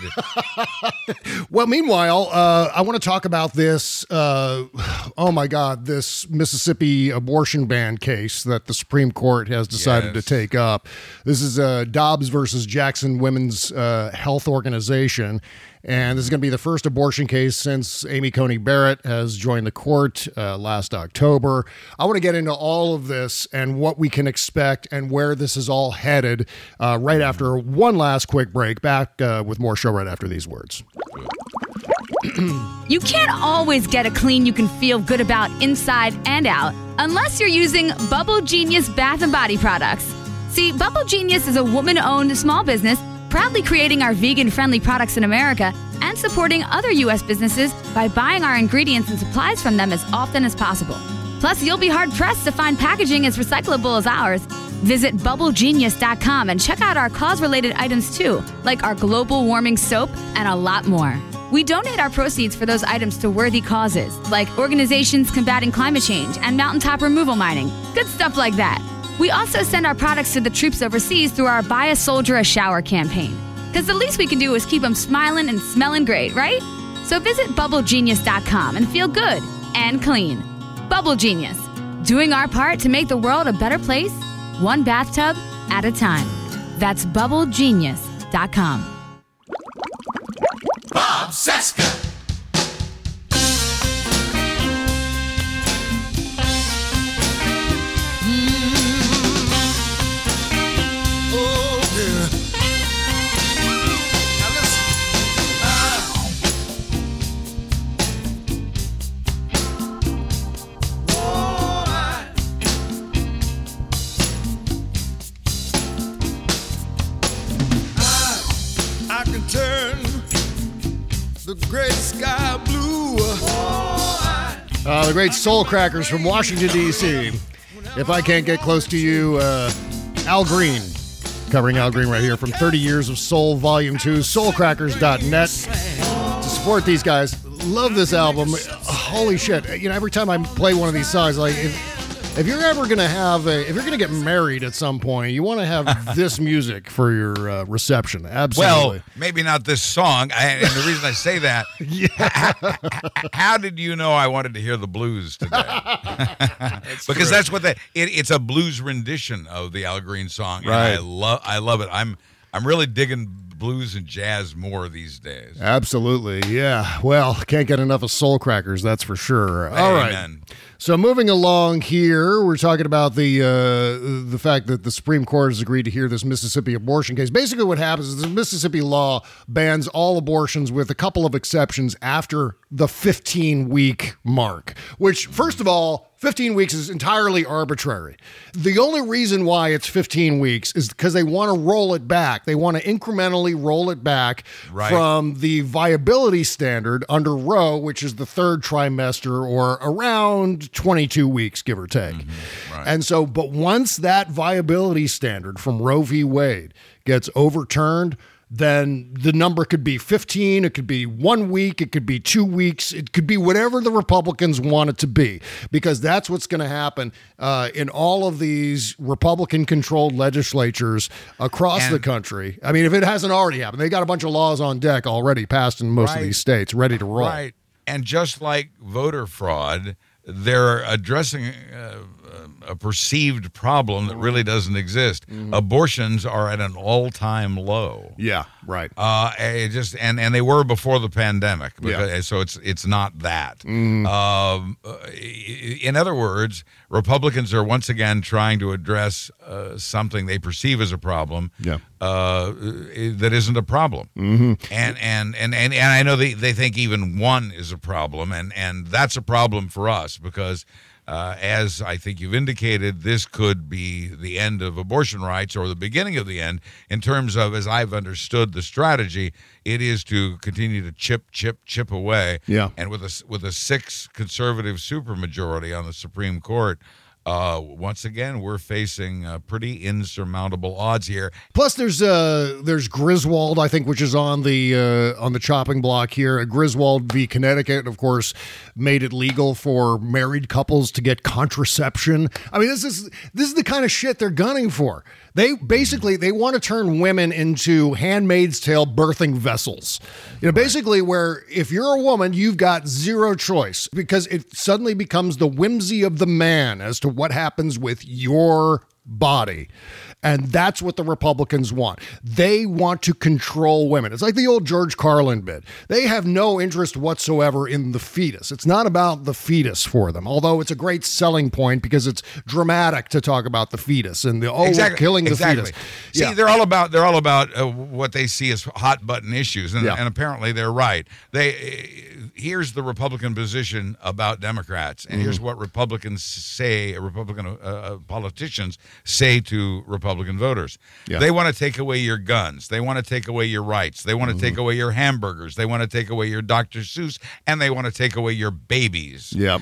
Well, meanwhile, uh, I want to talk about this, uh, oh my God, this Mississippi abortion ban case that the Supreme Court has decided yes. to take up. This is uh, Dobbs versus Jackson Women's uh, Health Organization. And this is going to be the first abortion case since Amy Coney Barrett has joined the court uh, last October. I want to get into all of this and what we can expect and where this is all headed uh, right after one last quick break. Back uh, with more show right after these words. You can't always get a clean you can feel good about inside and out unless you're using Bubble Genius Bath and Body products. See, Bubble Genius is a woman-owned small business proudly creating our vegan-friendly products in America and supporting other U S businesses by buying our ingredients and supplies from them as often as possible. Plus, you'll be hard-pressed to find packaging as recyclable as ours. Visit bubble genius dot com and check out our cause-related items too, like our global warming soap and a lot more. We donate our proceeds for those items to worthy causes, like organizations combating climate change and mountaintop removal mining. Good stuff like that. We also send our products to the troops overseas through our Buy a Soldier a Shower campaign. Because the least we can do is keep them smiling and smelling great, right? So visit bubble genius dot com and feel good and clean. Bubble Genius, doing our part to make the world a better place, one bathtub at a time. That's bubble genius dot com. Bob Cesca. Great sky blue. Uh, the great Soul Crackers from Washington, D C If I can't get close to you, uh, Al Green. Covering Al Green right here from thirty Years of Soul, Volume two, soul crackers dot net. It's a support these guys. Love this album. Holy shit. You know, every time I play one of these songs, like, if, if you're ever going to have a, if you're going to get married at some point, you want to have this music for your uh, reception. Absolutely. Well, maybe not this song. I, and the reason I say that, yeah. how, how did you know I wanted to hear the blues today? That's because true. that's what the, it, it's a blues rendition of the Al Green song. And Right. I love, I love it. I'm, I'm really digging blues and jazz more these days. Absolutely, yeah. Well, can't get enough of Soul Crackers, that's for sure. All right. Amen. So moving along here, we're talking about the uh, the fact that the Supreme Court has agreed to hear this Mississippi abortion case. Basically what happens is the Mississippi law bans all abortions with a couple of exceptions after the fifteen-week mark, which, first of all, fifteen weeks is entirely arbitrary. The only reason why it's fifteen weeks is because they want to roll it back. They want to incrementally roll it back Right. from the viability standard under Roe, which is the third trimester or around twenty-two weeks, give or take. Mm-hmm. Right. And so, but once that viability standard from Roe v. Wade gets overturned, then the number could be fifteen, it could be one week, it could be two weeks, it could be whatever the Republicans want it to be, because that's what's going to happen uh, in all of these Republican-controlled legislatures across And- the country. I mean, if it hasn't already happened, they got a bunch of laws on deck already passed in most Right. of these states, ready to roll. Right. And just like voter fraud, they're addressing uh, a perceived problem that really doesn't exist. Mm-hmm. Abortions are at an all-time low. Yeah, right. Uh, it just and, and they were before the pandemic. Yeah. Because, So it's it's not that. Mhm. Um, uh, in other words, Republicans are once again trying to address uh, something they perceive as a problem. Yeah. Uh, that isn't a problem. Mm-hmm. And, and and and and I know they, they think even one is a problem, and, and that's a problem for us because, uh, as I think you've indicated, this could be the end of abortion rights or the beginning of the end in terms of, as I've understood the strategy, it is to continue to chip, chip, chip away. Yeah. And with a, with a six conservative supermajority on the Supreme Court, Uh, once again, we're facing uh, pretty insurmountable odds here. Plus, there's uh, there's Griswold, I think, which is on the uh, on the chopping block here. Griswold v. Connecticut, of course, made it legal for married couples to get contraception. I mean, this is this is the kind of shit they're gunning for. They basically they want to turn women into Handmaid's Tale birthing vessels. You know, basically, where if you're a woman, you've got zero choice because it suddenly becomes the whimsy of the man as to what happens with your body. And that's what the Republicans want. They want to control women. It's like the old George Carlin bit. They have no interest whatsoever in the fetus. It's not about the fetus for them, although it's a great selling point because it's dramatic to talk about the fetus and the, oh, we're killing the exactly. fetus. See, Yeah. they're all about they're all about uh, what they see as hot button issues, and, Yeah. and apparently they're right. They uh, here's the Republican position about Democrats, and here's Mhm. what Republicans say, Republican uh, politicians say to Republican voters. Yeah. They want to take away your guns. They want to take away your rights. They want to take away your hamburgers. They want to take away your Doctor Seuss, and they want to take away your babies. Yep.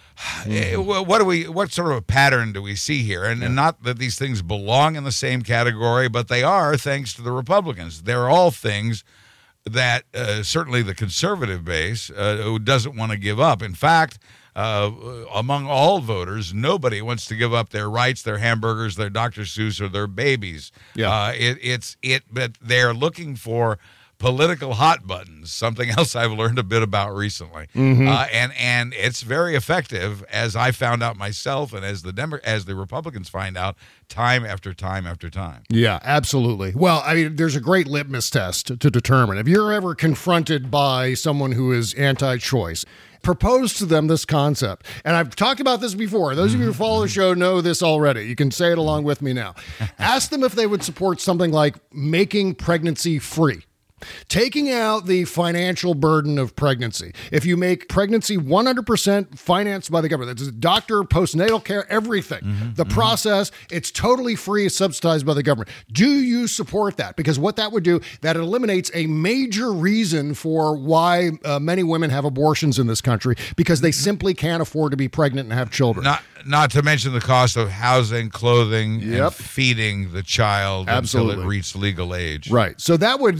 Eh, well, what do we? What sort of a pattern do we see here? And, and not that these things belong in the same category, but they are, thanks to the Republicans. They're all things that uh, certainly the conservative base uh, who doesn't want to give up. In fact, uh, among all voters, nobody wants to give up their rights, their hamburgers, their Doctor Seuss, or their babies. Yeah. Uh, it, it's it, but they're looking for political hot buttons, something else I've learned a bit about recently. Mhm. Uh, and and it's very effective, as I found out myself, and as the Demo- as the Republicans find out time after time after time. Yeah, absolutely. Well, I mean, there's a great litmus test to, to determine. If you're ever confronted by someone who is anti-choice, propose to them this concept. And I've talked about this before. Those of you who follow the show know this already. You can say it along with me now. Ask them if they would support something like making pregnancy free. Taking out the financial burden of pregnancy. If you make pregnancy one hundred percent financed by the government, that's doctor, postnatal care, everything, Mm-hmm, the process, it's totally free, subsidized by the government. Do you support that? Because what that would do, that eliminates a major reason for why uh, many women have abortions in this country, because they simply can't afford to be pregnant and have children. Not not to mention the cost of housing, clothing, Yep. and feeding the child Absolutely. until it reaches legal age. Right. So that would significantly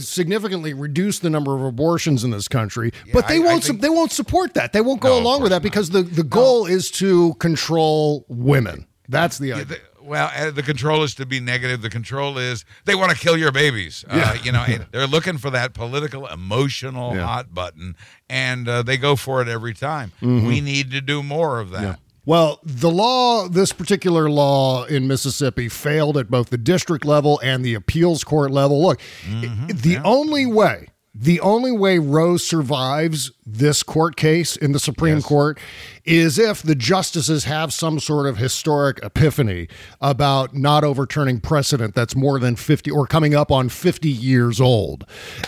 significantly reduce the number of abortions in this country, Yeah, but they I- I won't. think- they won't support that. They won't go No, of along with that because the, the goal is to control women. That's the idea. The- well, uh, the control is to be negative. The control is they want to kill your babies. Uh, Yeah. You know, and they're looking for that political, emotional Yeah. hot button, and uh, they go for it every time. Mhm. We need to do more of that. Yeah. Well, the law, this particular law in Mississippi failed at both the district level and the appeals court level. Look, Mm-hmm. the only way, the only way Roe survives this court case in the Supreme Court is if the justices have some sort of historic epiphany about not overturning precedent that's more than fifty or coming up on fifty years old.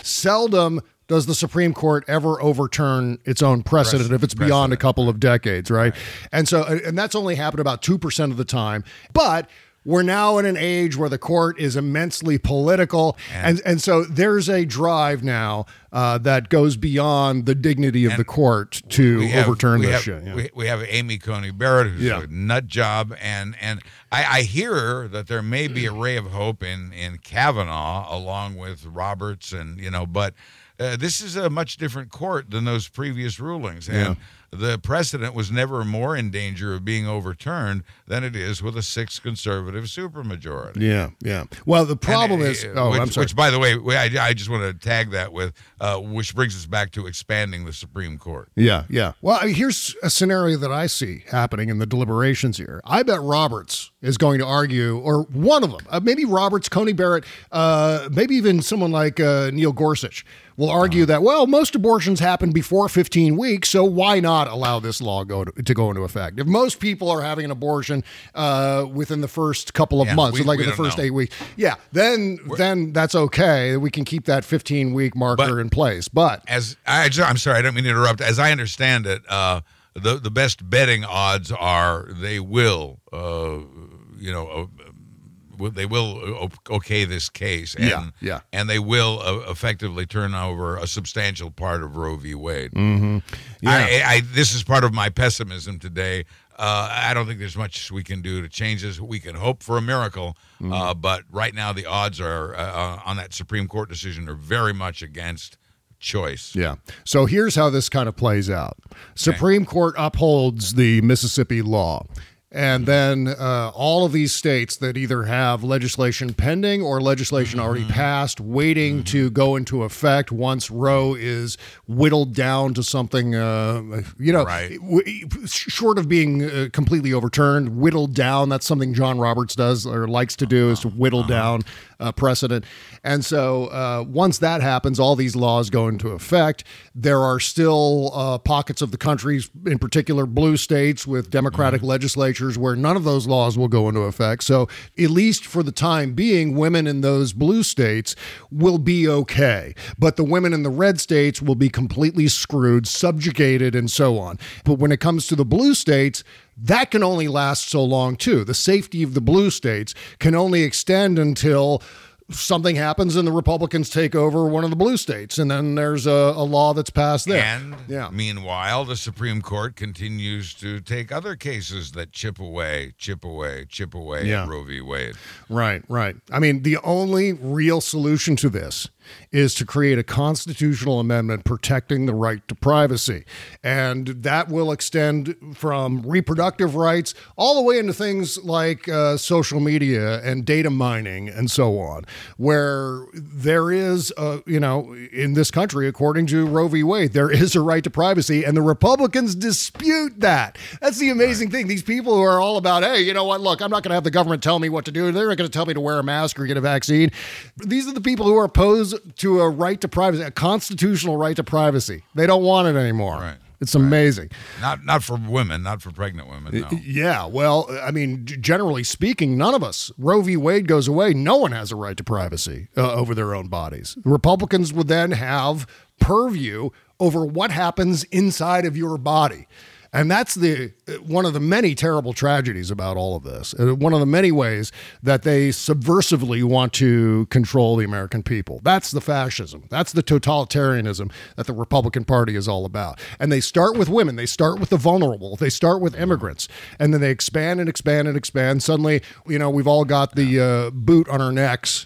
Seldom does the Supreme Court ever overturn its own precedent, Precedent, if it's beyond a couple of decades, right? And so, and that's only happened about two percent of the time. But we're now in an age where the court is immensely political. And, and so there's a drive now uh, that goes beyond the dignity of the court to We have- overturn we this have, shit. yeah. we, we have Amy Coney Barrett, who's Yeah. a nut job, and and I, I hear that there may be a ray of hope in in Kavanaugh along with Roberts, and you know, but uh, this is a much different court than those previous rulings, and the precedent was never more in danger of being overturned than it is with a six conservative supermajority. Yeah, yeah. Well, the problem And, is, uh, oh, which, I'm sorry. which, by the way, we- I, I just want to tag that with, uh, which brings us back to expanding the Supreme Court. Yeah, yeah. Well, I mean, here's a scenario that I see happening in the deliberations here. I bet Roberts is going to argue, or one of them, uh, maybe Roberts, Coney Barrett, uh, maybe even someone like uh, Neil Gorsuch will argue that, well, most abortions happen before fifteen weeks, so why not allow this law go to, to go into effect? If most people are having an abortion uh, within the first couple of Yeah, months, we- like we in the don't first know. eight weeks, yeah, then then that's okay. We can keep that fifteen-week marker in place. But as I, just- I'm sorry, I don't mean to interrupt. As I understand it, uh, the the best betting odds are they will, uh, you know, uh, will- they will o- okay this case, and Yeah, yeah. and they will uh, effectively turn over a substantial part of Roe v. Wade. Mm-hmm. Yeah. I, I, this is part of my pessimism today. Uh, I don't think there's much we can do to change this. We can hope for a miracle, Mm-hmm. uh, but right now the odds are uh, on that Supreme Court decision are very much against choice. Yeah. So here's how this kind of plays out. Supreme Court upholds the Mississippi law. And then uh, all of these states that either have legislation pending or legislation already passed, waiting to go into effect once Roe is whittled down to something, uh, you know, w- short of being uh, completely overturned, whittled down. That's something John Roberts does or likes to do, is to whittle down uh, precedent. And so uh, once that happens, all these laws go into effect. There are still uh, pockets of the country, in particular blue states with Democratic legislatures, where none of those laws will go into effect. So at least for the time being, women in those blue states will be okay. But the women in the red states will be completely screwed, subjugated, and so on. But when it comes to the blue states, that can only last so long, too. The safety of the blue states can only extend until something happens and the Republicans take over one of the blue states, and then there's a, a law that's passed there. And meanwhile, the Supreme Court continues to take other cases that chip away, chip away, chip away Yeah. at Roe v. Wade. Right, right. I mean, the only real solution to this is to create a constitutional amendment protecting the right to privacy. And that will extend from reproductive rights all the way into things like uh, social media and data mining and so on, where there is, uh, you know, in this country, according to Roe v. Wade, there is a right to privacy, and the Republicans dispute that. That's the amazing thing. These people who are all about, hey, you know what, look, I'm not going to have the government tell me what to do. They're not going to tell me to wear a mask or get a vaccine. These are the people who are opposed to a right to privacy, a constitutional right to privacy. They don't want it anymore. Right. It's amazing. Not not for women, not for pregnant women, no. Yeah, well, I mean, g- generally speaking, none of us. Roe v. Wade goes away. No one has a right to privacy uh, over their own bodies. Republicans would then have purview over what happens inside of your body. And that's the one of the many terrible tragedies about all of this. Uh, One of the many ways that they subversively want to control the American people. That's the fascism. That's the totalitarianism that the Republican Party is all about. And they start with women. They start with the vulnerable. They start with immigrants. And then they expand and expand and expand. Suddenly, you know, we've all got the uh, boot on our necks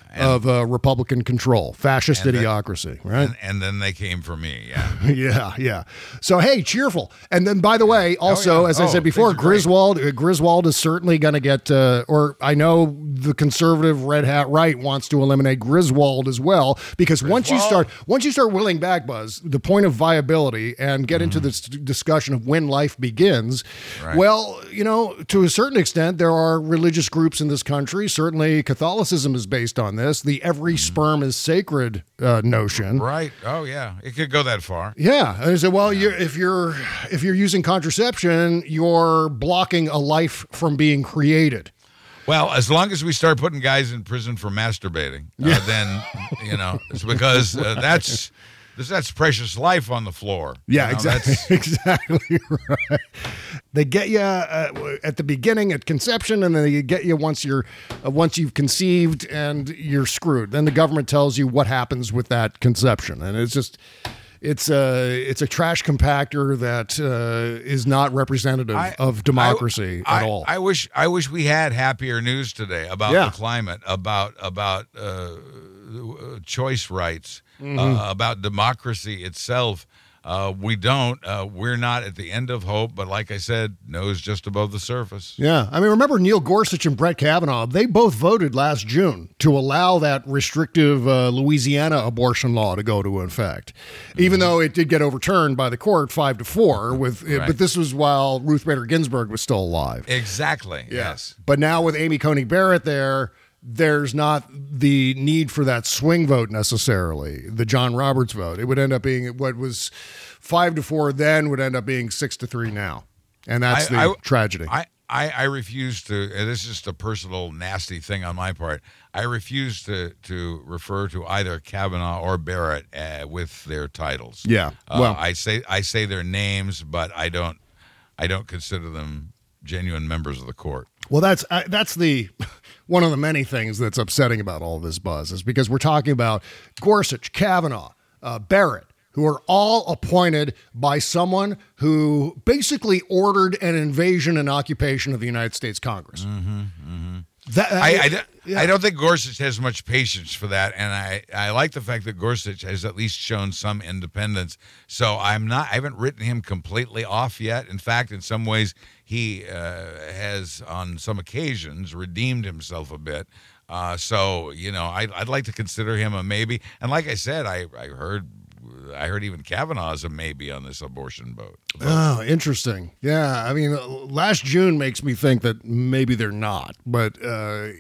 and, of uh, Republican control, fascist and idiocracy, then, right? And, and then they came for me, yeah. yeah, yeah. So, hey, cheerful. And then, by the way, also, oh, yeah. as I oh, said before, things are great. Griswold, uh, Griswold is certainly going to get, uh, or I know the conservative red hat right wants to eliminate Griswold as well, because Griswold. once you start, once you start willing back, Buzz, the point of viability and get mm-hmm. into this discussion of when life begins, right. well, you know, to a certain extent, there are religious groups in this country. Certainly, Catholicism is based on this. The every mm-hmm. sperm is sacred uh, notion. Right. Oh, yeah. It could go that far. Yeah. And I said, well, you're, if you're if you're using contraception, you're blocking a life from being created. Well, as long as we start putting guys in prison for masturbating, uh, yeah. then, you know, it's because uh, that's that's precious life on the floor. Yeah, you know, exactly. Exactly right. They get you uh, at the beginning at conception, and then they get you once you're uh, once you've conceived, and you're screwed. Then the government tells you what happens with that conception, and it's just it's a it's a trash compactor that uh, is not representative I, of democracy I, at I, all. I wish I wish we had happier news today about yeah. the climate, about about uh, choice rights, mm-hmm. uh, about democracy itself. Uh, we don't. Uh, we're not at the end of hope, but like I said, nose just above the surface. Yeah. I mean, remember Neil Gorsuch and Brett Kavanaugh, they both voted last June to allow that restrictive uh, Louisiana abortion law to go to effect, mm-hmm. even though it did get overturned by the court five to four. With right. But this was while Ruth Bader Ginsburg was still alive. Exactly. Yeah. Yes. But now with Amy Coney Barrett there, there's not the need for that swing vote necessarily, the John Roberts vote. It would end up being what was five to four then would end up being six to three now. And that's I, the I, tragedy. I, I, I refuse to, and this is just a personal nasty thing on my part, I refuse to, to refer to either Kavanaugh or Barrett uh, with their titles. Yeah. Uh, well, I say I say their names, but I don't I don't consider them genuine members of the court. Well, that's uh, that's the one of the many things that's upsetting about all this, Buzz, is because we're talking about Gorsuch, Kavanaugh, uh, Barrett, who are all appointed by someone who basically ordered an invasion and occupation of the United States Congress. Mm-hmm, mm-hmm. That, I, I, I, yeah. I don't think Gorsuch has much patience for that, and I, I like the fact that Gorsuch has at least shown some independence. So I'm not I haven't written him completely off yet. In fact, in some ways, he uh, has on some occasions redeemed himself a bit. Uh, so you know, I, I'd like to consider him a maybe. And like I said, I, I heard. I heard even Kavanaugh is a maybe on this abortion vote. Oh, interesting. Yeah, I mean, last June makes me think that maybe they're not, but uh,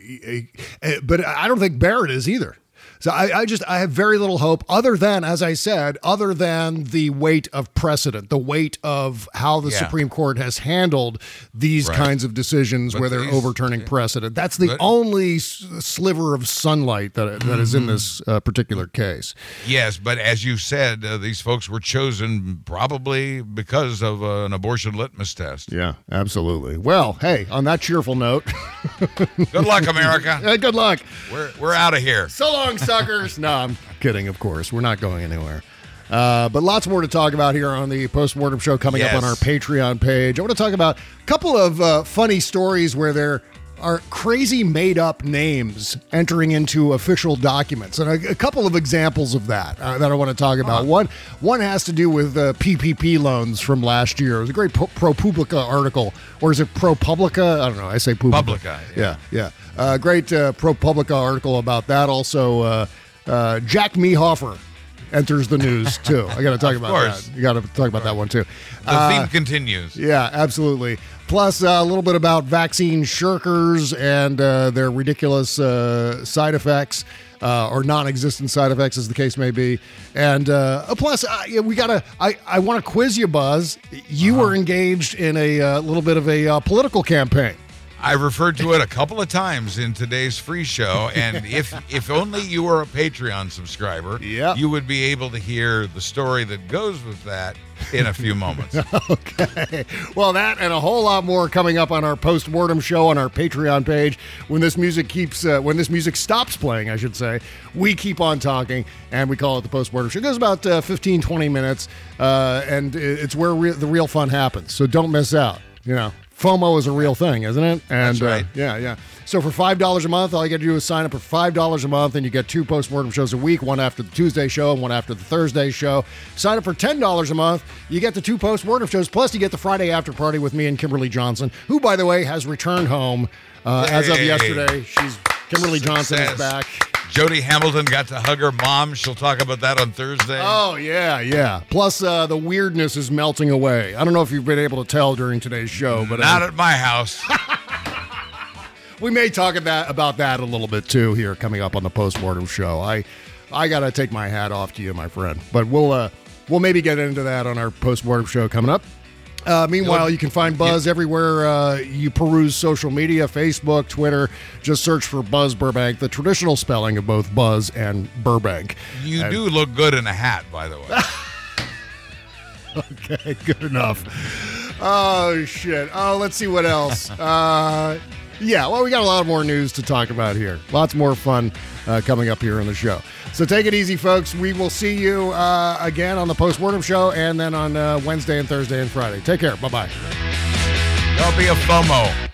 but I don't think Barrett is either. So I, I just I have very little hope other than, as I said, other than the weight of precedent, the weight of how the yeah. Supreme Court has handled these right. kinds of decisions but where they're these, overturning yeah. precedent. That's the but, only s- sliver of sunlight that that is in this uh, particular case. Yes, but as you said, uh, these folks were chosen probably because of uh, an abortion litmus test. Yeah, absolutely. Well, hey, on that cheerful note, good luck, America. Yeah, good luck. We're we're out of here. So long, suckers. No, I'm kidding, of course. We're not going anywhere. Uh, but lots more to talk about here on the Postmortem Show coming yes. up on our Patreon page. I want to talk about a couple of uh, funny stories where there are crazy made-up names entering into official documents. And a, a couple of examples of that uh, that I want to talk about. Uh-huh. One one has to do with uh, P P P loans from last year. It was a great ProPublica article. Or is it ProPublica? I don't know. I say Publica. Publica, yeah. Yeah, yeah. Uh, great uh, ProPublica article about that. Also, uh, uh, Jack Mehofer enters the news, too. I got to talk about course. that. You got to talk about that one, too. The Uh, theme continues. Yeah, absolutely. Plus, uh, a little bit about vaccine shirkers and uh, their ridiculous uh, side effects, uh, or non-existent side effects, as the case may be. And uh, plus, uh, yeah, we gotta. I, I want to quiz you, Buzz. You Uh-huh. were engaged in a uh, little bit of a uh, political campaign. I referred to it a couple of times in today's free show, and if if only you were a Patreon subscriber, Yep. you would be able to hear the story that goes with that in a few moments. Okay. Well, that and a whole lot more coming up on our Postmortem Show on our Patreon page. When this music keeps, uh, when this music stops playing, I should say, we keep on talking, and we call it the Postmortem Show. It goes about uh, fifteen, twenty minutes, uh, and it's where re- the real fun happens. So don't miss out. You know, FOMO is a real thing, isn't it? And That's right. Uh, yeah, yeah. So for five dollars a month, all you got to do is sign up for five dollars a month, and you get two postmortem shows a week, one after the Tuesday show and one after the Thursday show. Sign up for ten dollars a month, you get the two postmortem shows, plus you get the Friday after party with me and Kimberly Johnson, who, by the way, has returned home uh, as of Hey. yesterday. She's Kimberly Johnson Success. is back. Jody Hamilton got to hug her mom. She'll talk about that on Thursday. Oh, yeah, yeah. Plus, uh, the weirdness is melting away. I don't know if you've been able to tell during today's show, but Not uh, at my house. we may talk about, about that a little bit, too, here coming up on the postmortem show. I I got to take my hat off to you, my friend. But we'll uh, we'll maybe get into that on our postmortem show coming up. Uh, meanwhile, you can find Buzz everywhere uh, you peruse social media, Facebook, Twitter. Just search for Buzz Burbank, the traditional spelling of both Buzz and Burbank. You And- do look good in a hat, by the way. Okay, good enough. Oh, shit. Oh, let's see what else. Uh, yeah, well, we got a lot more news to talk about here. Lots more fun uh, coming up here on the show. So take it easy, folks. We will see you uh, again on the postmortem show and then on uh, Wednesday and Thursday and Friday. Take care. Bye-bye. Don't be a FOMO.